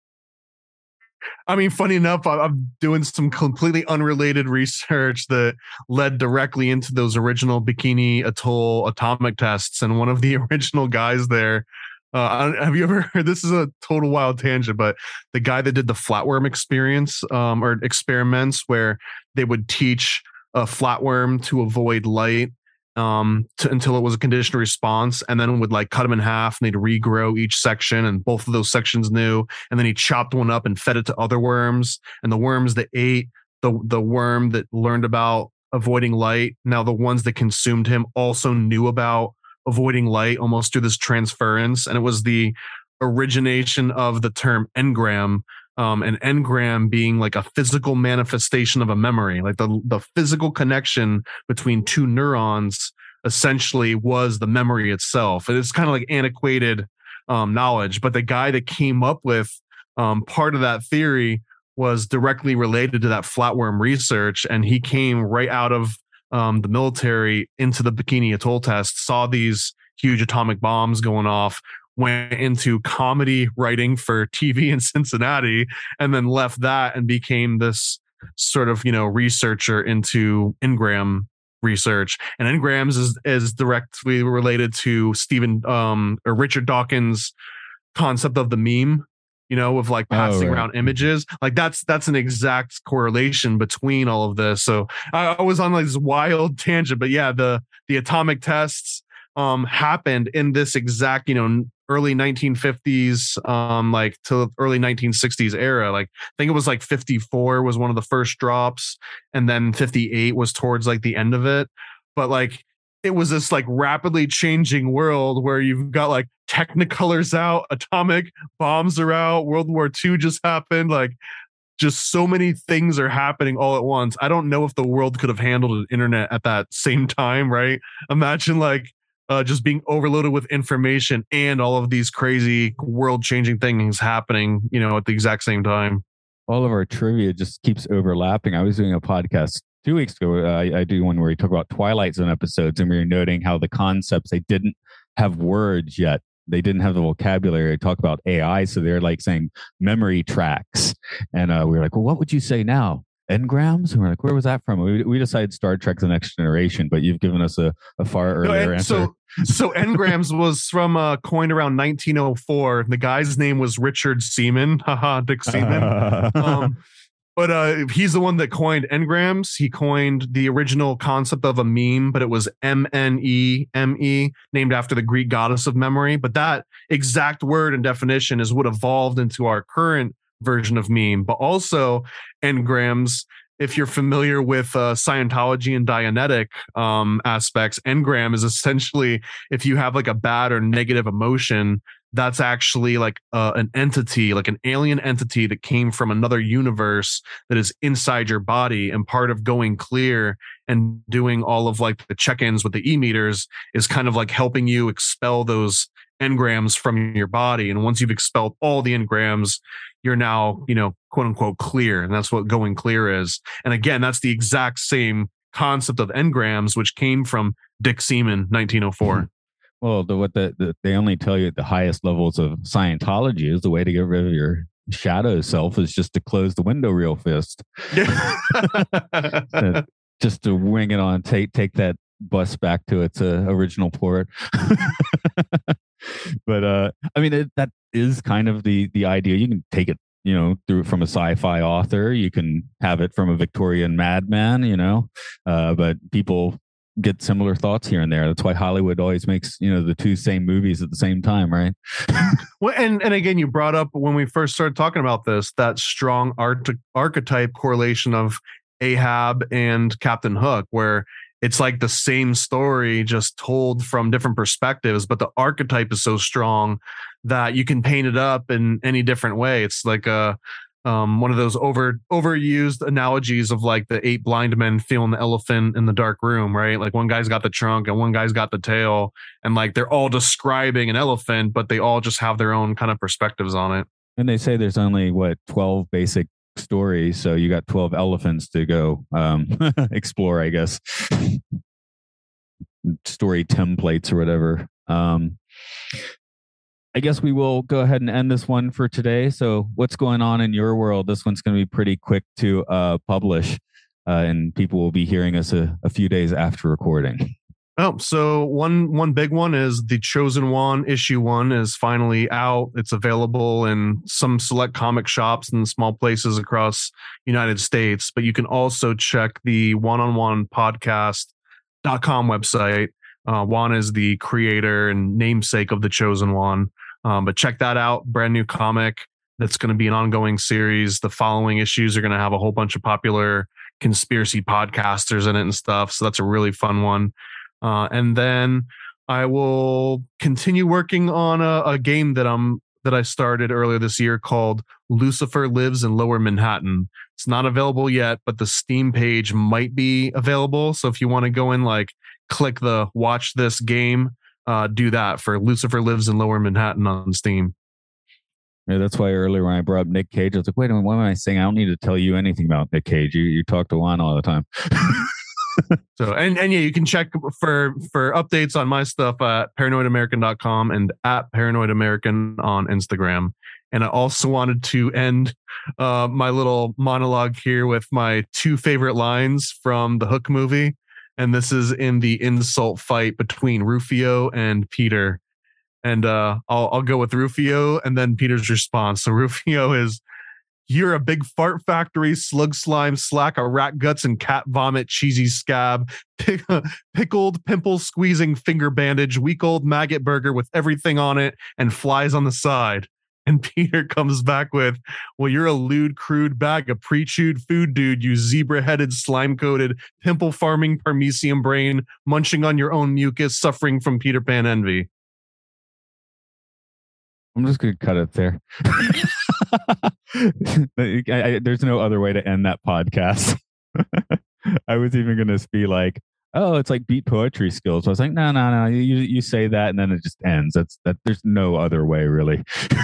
I mean, funny enough, I'm doing some completely unrelated research that led directly into those original Bikini Atoll atomic tests. And one of the original guys there, Uh, have you ever heard, this is a total wild tangent, but the guy that did the flatworm experience um, or experiments where they would teach a flatworm to avoid light um, to, until it was a conditioned response, and then would like cut them in half and they'd regrow each section and both of those sections knew. And then he chopped one up and fed it to other worms, and the worms that ate the, the worm that learned about avoiding light, now the ones that consumed him also knew about avoiding light almost through this transference. And it was the origination of the term engram, um, an engram being like a physical manifestation of a memory, like the, the physical connection between two neurons essentially was the memory itself. And it's kind of like antiquated um, knowledge, but the guy that came up with um, part of that theory was directly related to that flatworm research. And he came right out of Um, the military into the Bikini Atoll test, saw these huge atomic bombs going off, went into comedy writing for T V in Cincinnati, and then left that and became this sort of, you know, researcher into engram research. And engrams is, is directly related to Stephen um, or Richard Dawkins' concept of the meme, you know, of like passing oh, right. around images. Like that's that's an exact correlation between all of this. So I, I was on like this wild tangent, but yeah, the the atomic tests um happened in this exact, you know, early nineteen fifties um like to early nineteen sixties era. Like I think it was like fifty-four was one of the first drops, and then fifty-eight was towards like the end of it. But like it was this like rapidly changing world where you've got like Technicolor's out, atomic bombs are out, World War Two just happened. Like just so many things are happening all at once. I don't know if the world could have handled an internet at that same time, right? Imagine like uh, just being overloaded with information and all of these crazy world changing things happening, you know, at the exact same time. All of our trivia just keeps overlapping. I was doing a podcast two weeks ago. Uh, I, I do one where we talk about Twilight Zone episodes, and we were noting how the concepts, they didn't have words yet. They didn't have the vocabulary to talk about A I. So they're like saying memory tracks. And uh, we were like, well, what would you say now? Engrams? And we're like, where was that from? We, we decided Star Trek The Next Generation, but you've given us a, a far earlier no, answer. So, so engrams was from uh, coined around nineteen oh four. The guy's name was Richard Seaman. Haha, Dick Seaman. um, But uh, he's the one that coined engrams. He coined the original concept of a meme, but it was M N E M E, named after the Greek goddess of memory. But that exact word and definition is what evolved into our current version of meme. But also engrams if you're familiar with uh, Scientology and Dianetic um, aspects, engram is essentially if you have like a bad or negative emotion, that's actually like uh, an entity, like an alien entity that came from another universe that is inside your body. And part of going clear and doing all of like the check-ins with the e-meters is kind of like helping you expel those engrams from your body. And once you've expelled all the engrams, you're now, you know, quote unquote clear. And that's what going clear is. And again, that's the exact same concept of engrams, which came from Dick Seaman, nineteen oh four. Well, the, what the, the they only tell you at the highest levels of Scientology is the way to get rid of your shadow self is just to close the window real fast. Just to wing it on, take take that bus back to its uh, original port. But uh, I mean, it, that is kind of the the idea. You can take it, you know, through from a sci-fi author. You can have it from a Victorian madman, you know. Uh, but people get similar thoughts here and there. That's why Hollywood always makes, you know, the two same movies at the same time, right? Well, and and again, you brought up when we first started talking about this, that strong art archetype correlation of Ahab and Captain Hook, where it's like the same story just told from different perspectives, but the archetype is so strong that you can paint it up in any different way. It's like a um, one of those over overused analogies of like the eight blind men feeling the elephant in the dark room, right? Like one guy's got the trunk and one guy's got the tail, and like they're all describing an elephant, but they all just have their own kind of perspectives on it. And they say there's only what twelve basic stories, so you got twelve elephants to go um, explore, I guess. Story templates or whatever. Um, I guess we will go ahead and end this one for today. So what's going on in your world? This one's going to be pretty quick to uh, publish, uh, and people will be hearing us a, a few days after recording. Oh, so one one big one is The Chosen One issue one is finally out. It's available in some select comic shops and small places across United States, but you can also check the one-on-one podcast dot com website. Uh, Juan is the creator and namesake of The Chosen One. Um, but check that out. Brand new comic that's going to be an ongoing series. The following issues are going to have a whole bunch of popular conspiracy podcasters in it and stuff. So that's a really fun one. Uh, and then I will continue working on a, a game that I'm that I started earlier this year called Lucifer Lives in Lower Manhattan. It's not available yet, but the Steam page might be available. So if you want to go in, like, click the watch this game, uh, do that for Lucifer Lives in Lower Manhattan on Steam. Yeah, that's why earlier when I brought up Nick Cage, I was like, wait a minute, what am I saying? I don't need to tell you anything about Nick Cage. You you talk to Juan all the time. So, and, and yeah, you can check for, for updates on my stuff at paranoid american dot com and at paranoid american on Instagram. And I also wanted to end uh, my little monologue here with my two favorite lines from the Hook movie. And this is in the insult fight between Rufio and Peter. And uh, I'll, I'll go with Rufio and then Peter's response. So Rufio is, "You're a big fart factory, slug slime, slack, a rat guts and cat vomit, cheesy scab, pick, pickled, pimple squeezing finger bandage, week old maggot burger with everything on it and flies on the side." And Peter comes back with, "Well, you're a lewd, crude bag of pre-chewed food, dude, you zebra-headed, slime-coated, pimple-farming Parmesium brain, munching on your own mucus, suffering from Peter Pan envy." I'm just going to cut it there. I, I, there's no other way to end that podcast. I was even going to be like, oh, it's like beat poetry skills. I was like, no, no, no. You you say that and then it just ends. That's that. There's no other way, really.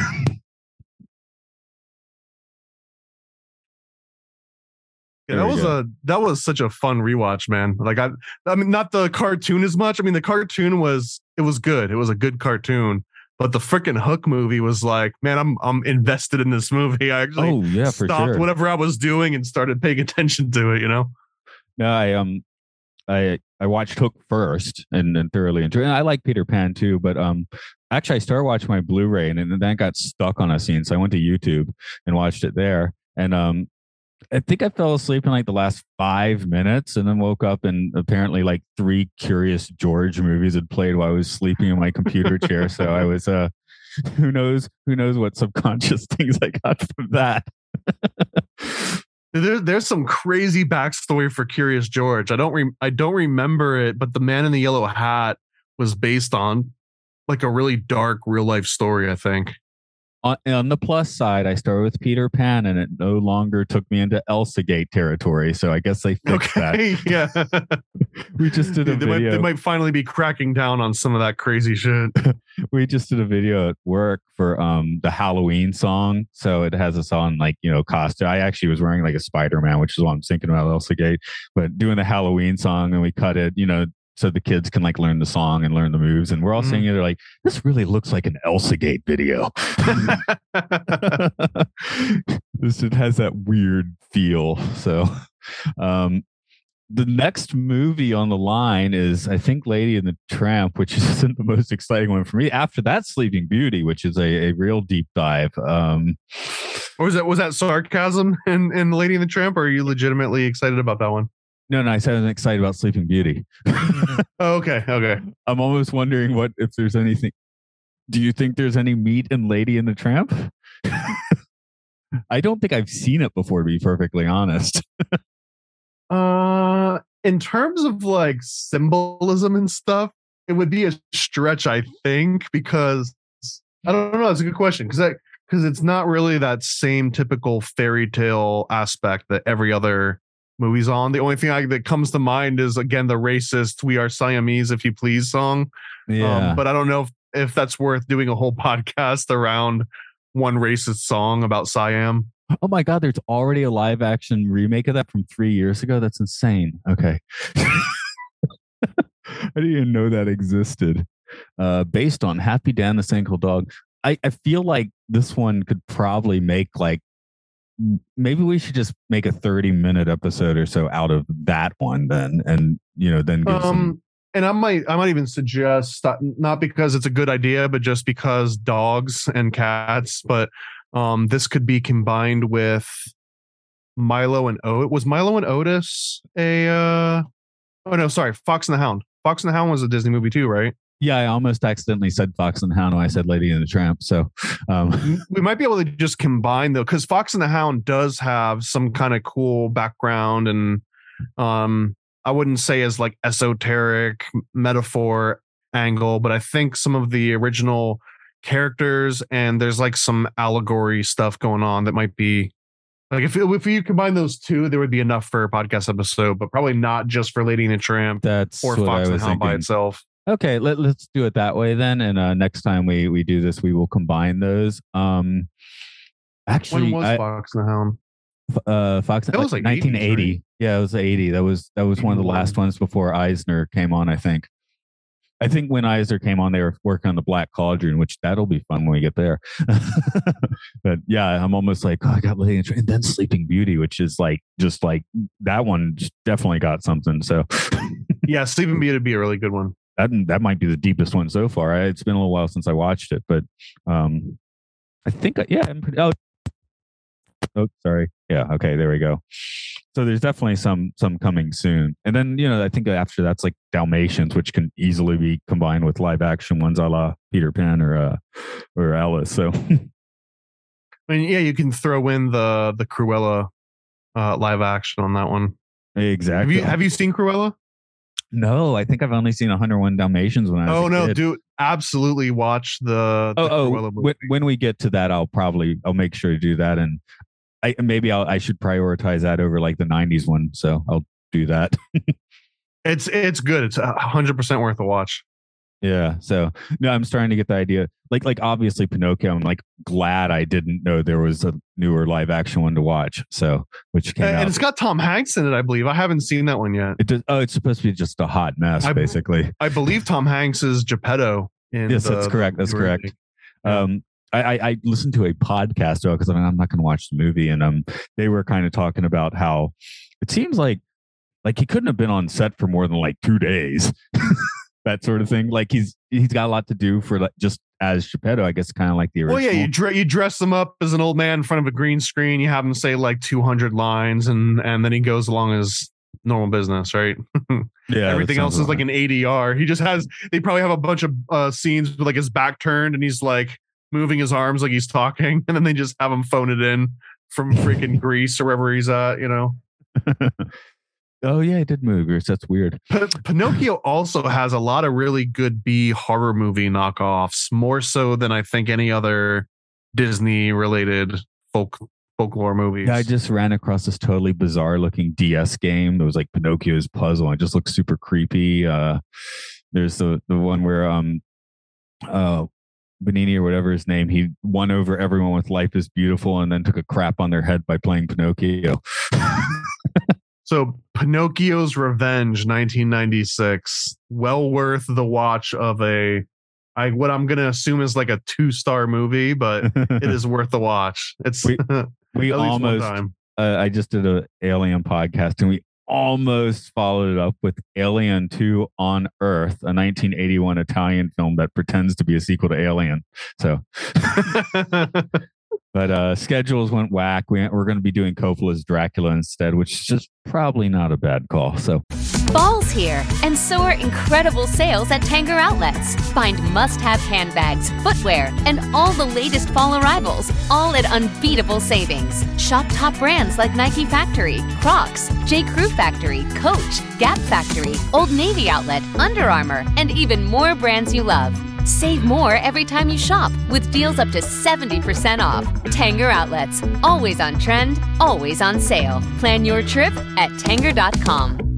Yeah, that was go. a that was such a fun rewatch, man. Like I, I mean, not the cartoon as much. I mean, the cartoon was it was good. It was a good cartoon. But the freaking Hook movie was like, man, I'm I'm invested in this movie. I actually oh, yeah, for stopped sure. whatever I was doing and started paying attention to it. You know. No, I um. I I watched Hook first and then thoroughly enjoyed it. I like Peter Pan too, but um, actually I started watching my Blu-ray and then that got stuck on a scene, so I went to YouTube and watched it there. And um, I think I fell asleep in like the last five minutes, and then woke up and apparently like three Curious George movies had played while I was sleeping in my computer chair. So I was uh, who knows who knows what subconscious things I got from that. There, there's some crazy backstory for Curious George. I don't re- I don't remember it, but the Man in the Yellow Hat was based on like a really dark real life story, I think. On, on the plus side, I started with Peter Pan, and it no longer took me into Elsa Gate territory. So I guess they fixed okay, that. Yeah. We just did a they video. Might, they might finally be cracking down on some of that crazy shit. We just did a video at work for um the Halloween song. So it has us on like, you know, costume. I actually was wearing like a Spider-Man, which is what I'm thinking about Elsa Gate, but doing the Halloween song, and we cut it, you know, so the kids can like learn the song and learn the moves. And we're all mm. singing it. They're like, this really looks like an Elsa Gate video. This it has that weird feel. So um the next movie on the line is, I think, Lady and the Tramp, which isn't the most exciting one for me. After that, Sleeping Beauty, which is a, a real deep dive. Um, or was that was that sarcasm in, in Lady and the Tramp, or are you legitimately excited about that one? No, no, I said I was excited about Sleeping Beauty. Oh, okay, okay. I'm almost wondering what if there's anything. Do you think there's any meat in Lady and the Tramp? I don't think I've seen it before, to be perfectly honest. Uh, in terms of like symbolism and stuff, it would be a stretch, I think, because I don't know. It's a good question because because it's not really that same typical fairy tale aspect that every other movie's on. The only thing I, that comes to mind is again the racist "We Are Siamese, If You Please" song. Yeah, um, but I don't know if, if that's worth doing a whole podcast around one racist song about Siam. Oh my God, there's already a live action remake of that from three years ago. That's insane. Okay. I didn't even know that existed. Uh, based on Happy Dan the Sanko Dog. I, I feel like this one could probably make like, maybe we should just make a thirty minute episode or so out of that one then. And, you know, then give um, some... And I might, I might even suggest, not because it's a good idea, but just because dogs and cats, but Um, this could be combined with Milo and Otis. Was Milo and Otis a? Uh, oh no, sorry, Fox and the Hound. Fox and the Hound was a Disney movie too, right? Yeah, I almost accidentally said Fox and the Hound when I said Lady and the Tramp. So um. we might be able to just combine though, because Fox and the Hound does have some kind of cool background, and um, I wouldn't say as like esoteric metaphor angle, but I think some of the original characters and there's like some allegory stuff going on that might be like if if you combine those two, there would be enough for a podcast episode, but probably not just for Lady and the Tramp. That's or Fox and the Hound by itself. Okay, let, let's do it that way then. And uh, next time we we do this, we will combine those. Um, actually, when was I, Fox and the Hound? Uh, Fox. That like was like nineteen eighty. eighties, right? Yeah, it was eighty. That was that was one of the last ones before Eisner came on, I think. I think when Eisner came on, they were working on the Black Cauldron, which that'll be fun when we get there. But yeah, I'm almost like, oh, I got Lady and, and then Sleeping Beauty, which is like, just like that one definitely got something. So yeah, Sleeping Beauty would be a really good one. That, that might be the deepest one so far. It's been a little while since I watched it, but um, I think, yeah, I'm pretty, oh, oh, sorry. Yeah. Okay. There we go. So there's definitely some some coming soon. And then, you know, I think after that's like Dalmatians, which can easily be combined with live action ones a la Peter Pan or uh, or Alice. So I mean, yeah, you can throw in the the Cruella uh, live action on that one. Exactly. Have you have you seen Cruella? No, I think I've only seen one oh one Dalmatians when I was Oh a no, kid. dude, absolutely watch the, the oh, oh Cruella movie. When, when we get to that, I'll probably I'll make sure to do that, and I maybe I'll, I should prioritize that over like the nineties one. So I'll do that. It's it's good. It's a hundred percent worth a watch. Yeah. So no, I'm starting to get the idea. Like like obviously Pinocchio. I'm like glad I didn't know there was a newer live action one to watch. So which came and, out. And it's got Tom Hanks in it, I believe. I haven't seen that one yet. It does. Oh, it's supposed to be just a hot mess, I, basically. I believe Tom Hanks is Geppetto. In yes, the, that's correct. That's correct. Yeah. Um, I, I, I listened to a podcast because I mean, I'm not going to watch the movie, and um, they were kind of talking about how it seems like like he couldn't have been on set for more than like two days, that sort of thing. Like he's he's got a lot to do for like just as Geppetto, I guess, kind of like the original. Well, yeah, you dre- you dress him up as an old man in front of a green screen. You have him say like two hundred lines, and and then he goes along his normal business, right? Yeah, everything else is right. like an A D R. He just has. They probably have a bunch of uh, scenes with like his back turned, and he's like moving his arms like he's talking, and then they just have him phone it in from freaking Greece or wherever he's at, you know. Oh yeah, he did move Greece. That's weird. P- Pinocchio also has a lot of really good B horror movie knockoffs, more so than I think any other Disney related folk folklore movies. Yeah, I just ran across this totally bizarre looking D S game that was like Pinocchio's Puzzle. It just looks super creepy. Uh, there's the the one where um uh Benini or whatever his name, he won over everyone with Life is Beautiful and then took a crap on their head by playing Pinocchio. So Pinocchio's Revenge, nineteen ninety-six, well worth the watch of a, I what I'm gonna assume is like a two star movie, but it is worth the watch. It's we, we at least almost. one time. Uh, I just did a Alien podcast, and we almost followed it up with Alien two on Earth, a nineteen eighty-one Italian film that pretends to be a sequel to Alien. So. But uh, schedules went whack. We, we're going to be doing Coppola's Dracula instead, which is just probably not a bad call. So, Fall's here, and so are incredible sales at Tanger Outlets. Find must-have handbags, footwear, and all the latest fall arrivals, all at unbeatable savings. Shop top brands like Nike Factory, Crocs, J. Crew Factory, Coach, Gap Factory, Old Navy Outlet, Under Armour, and even more brands you love. Save more every time you shop with deals up to seventy percent off. Tanger Outlets, always on trend, always on sale. Plan your trip at tanger dot com.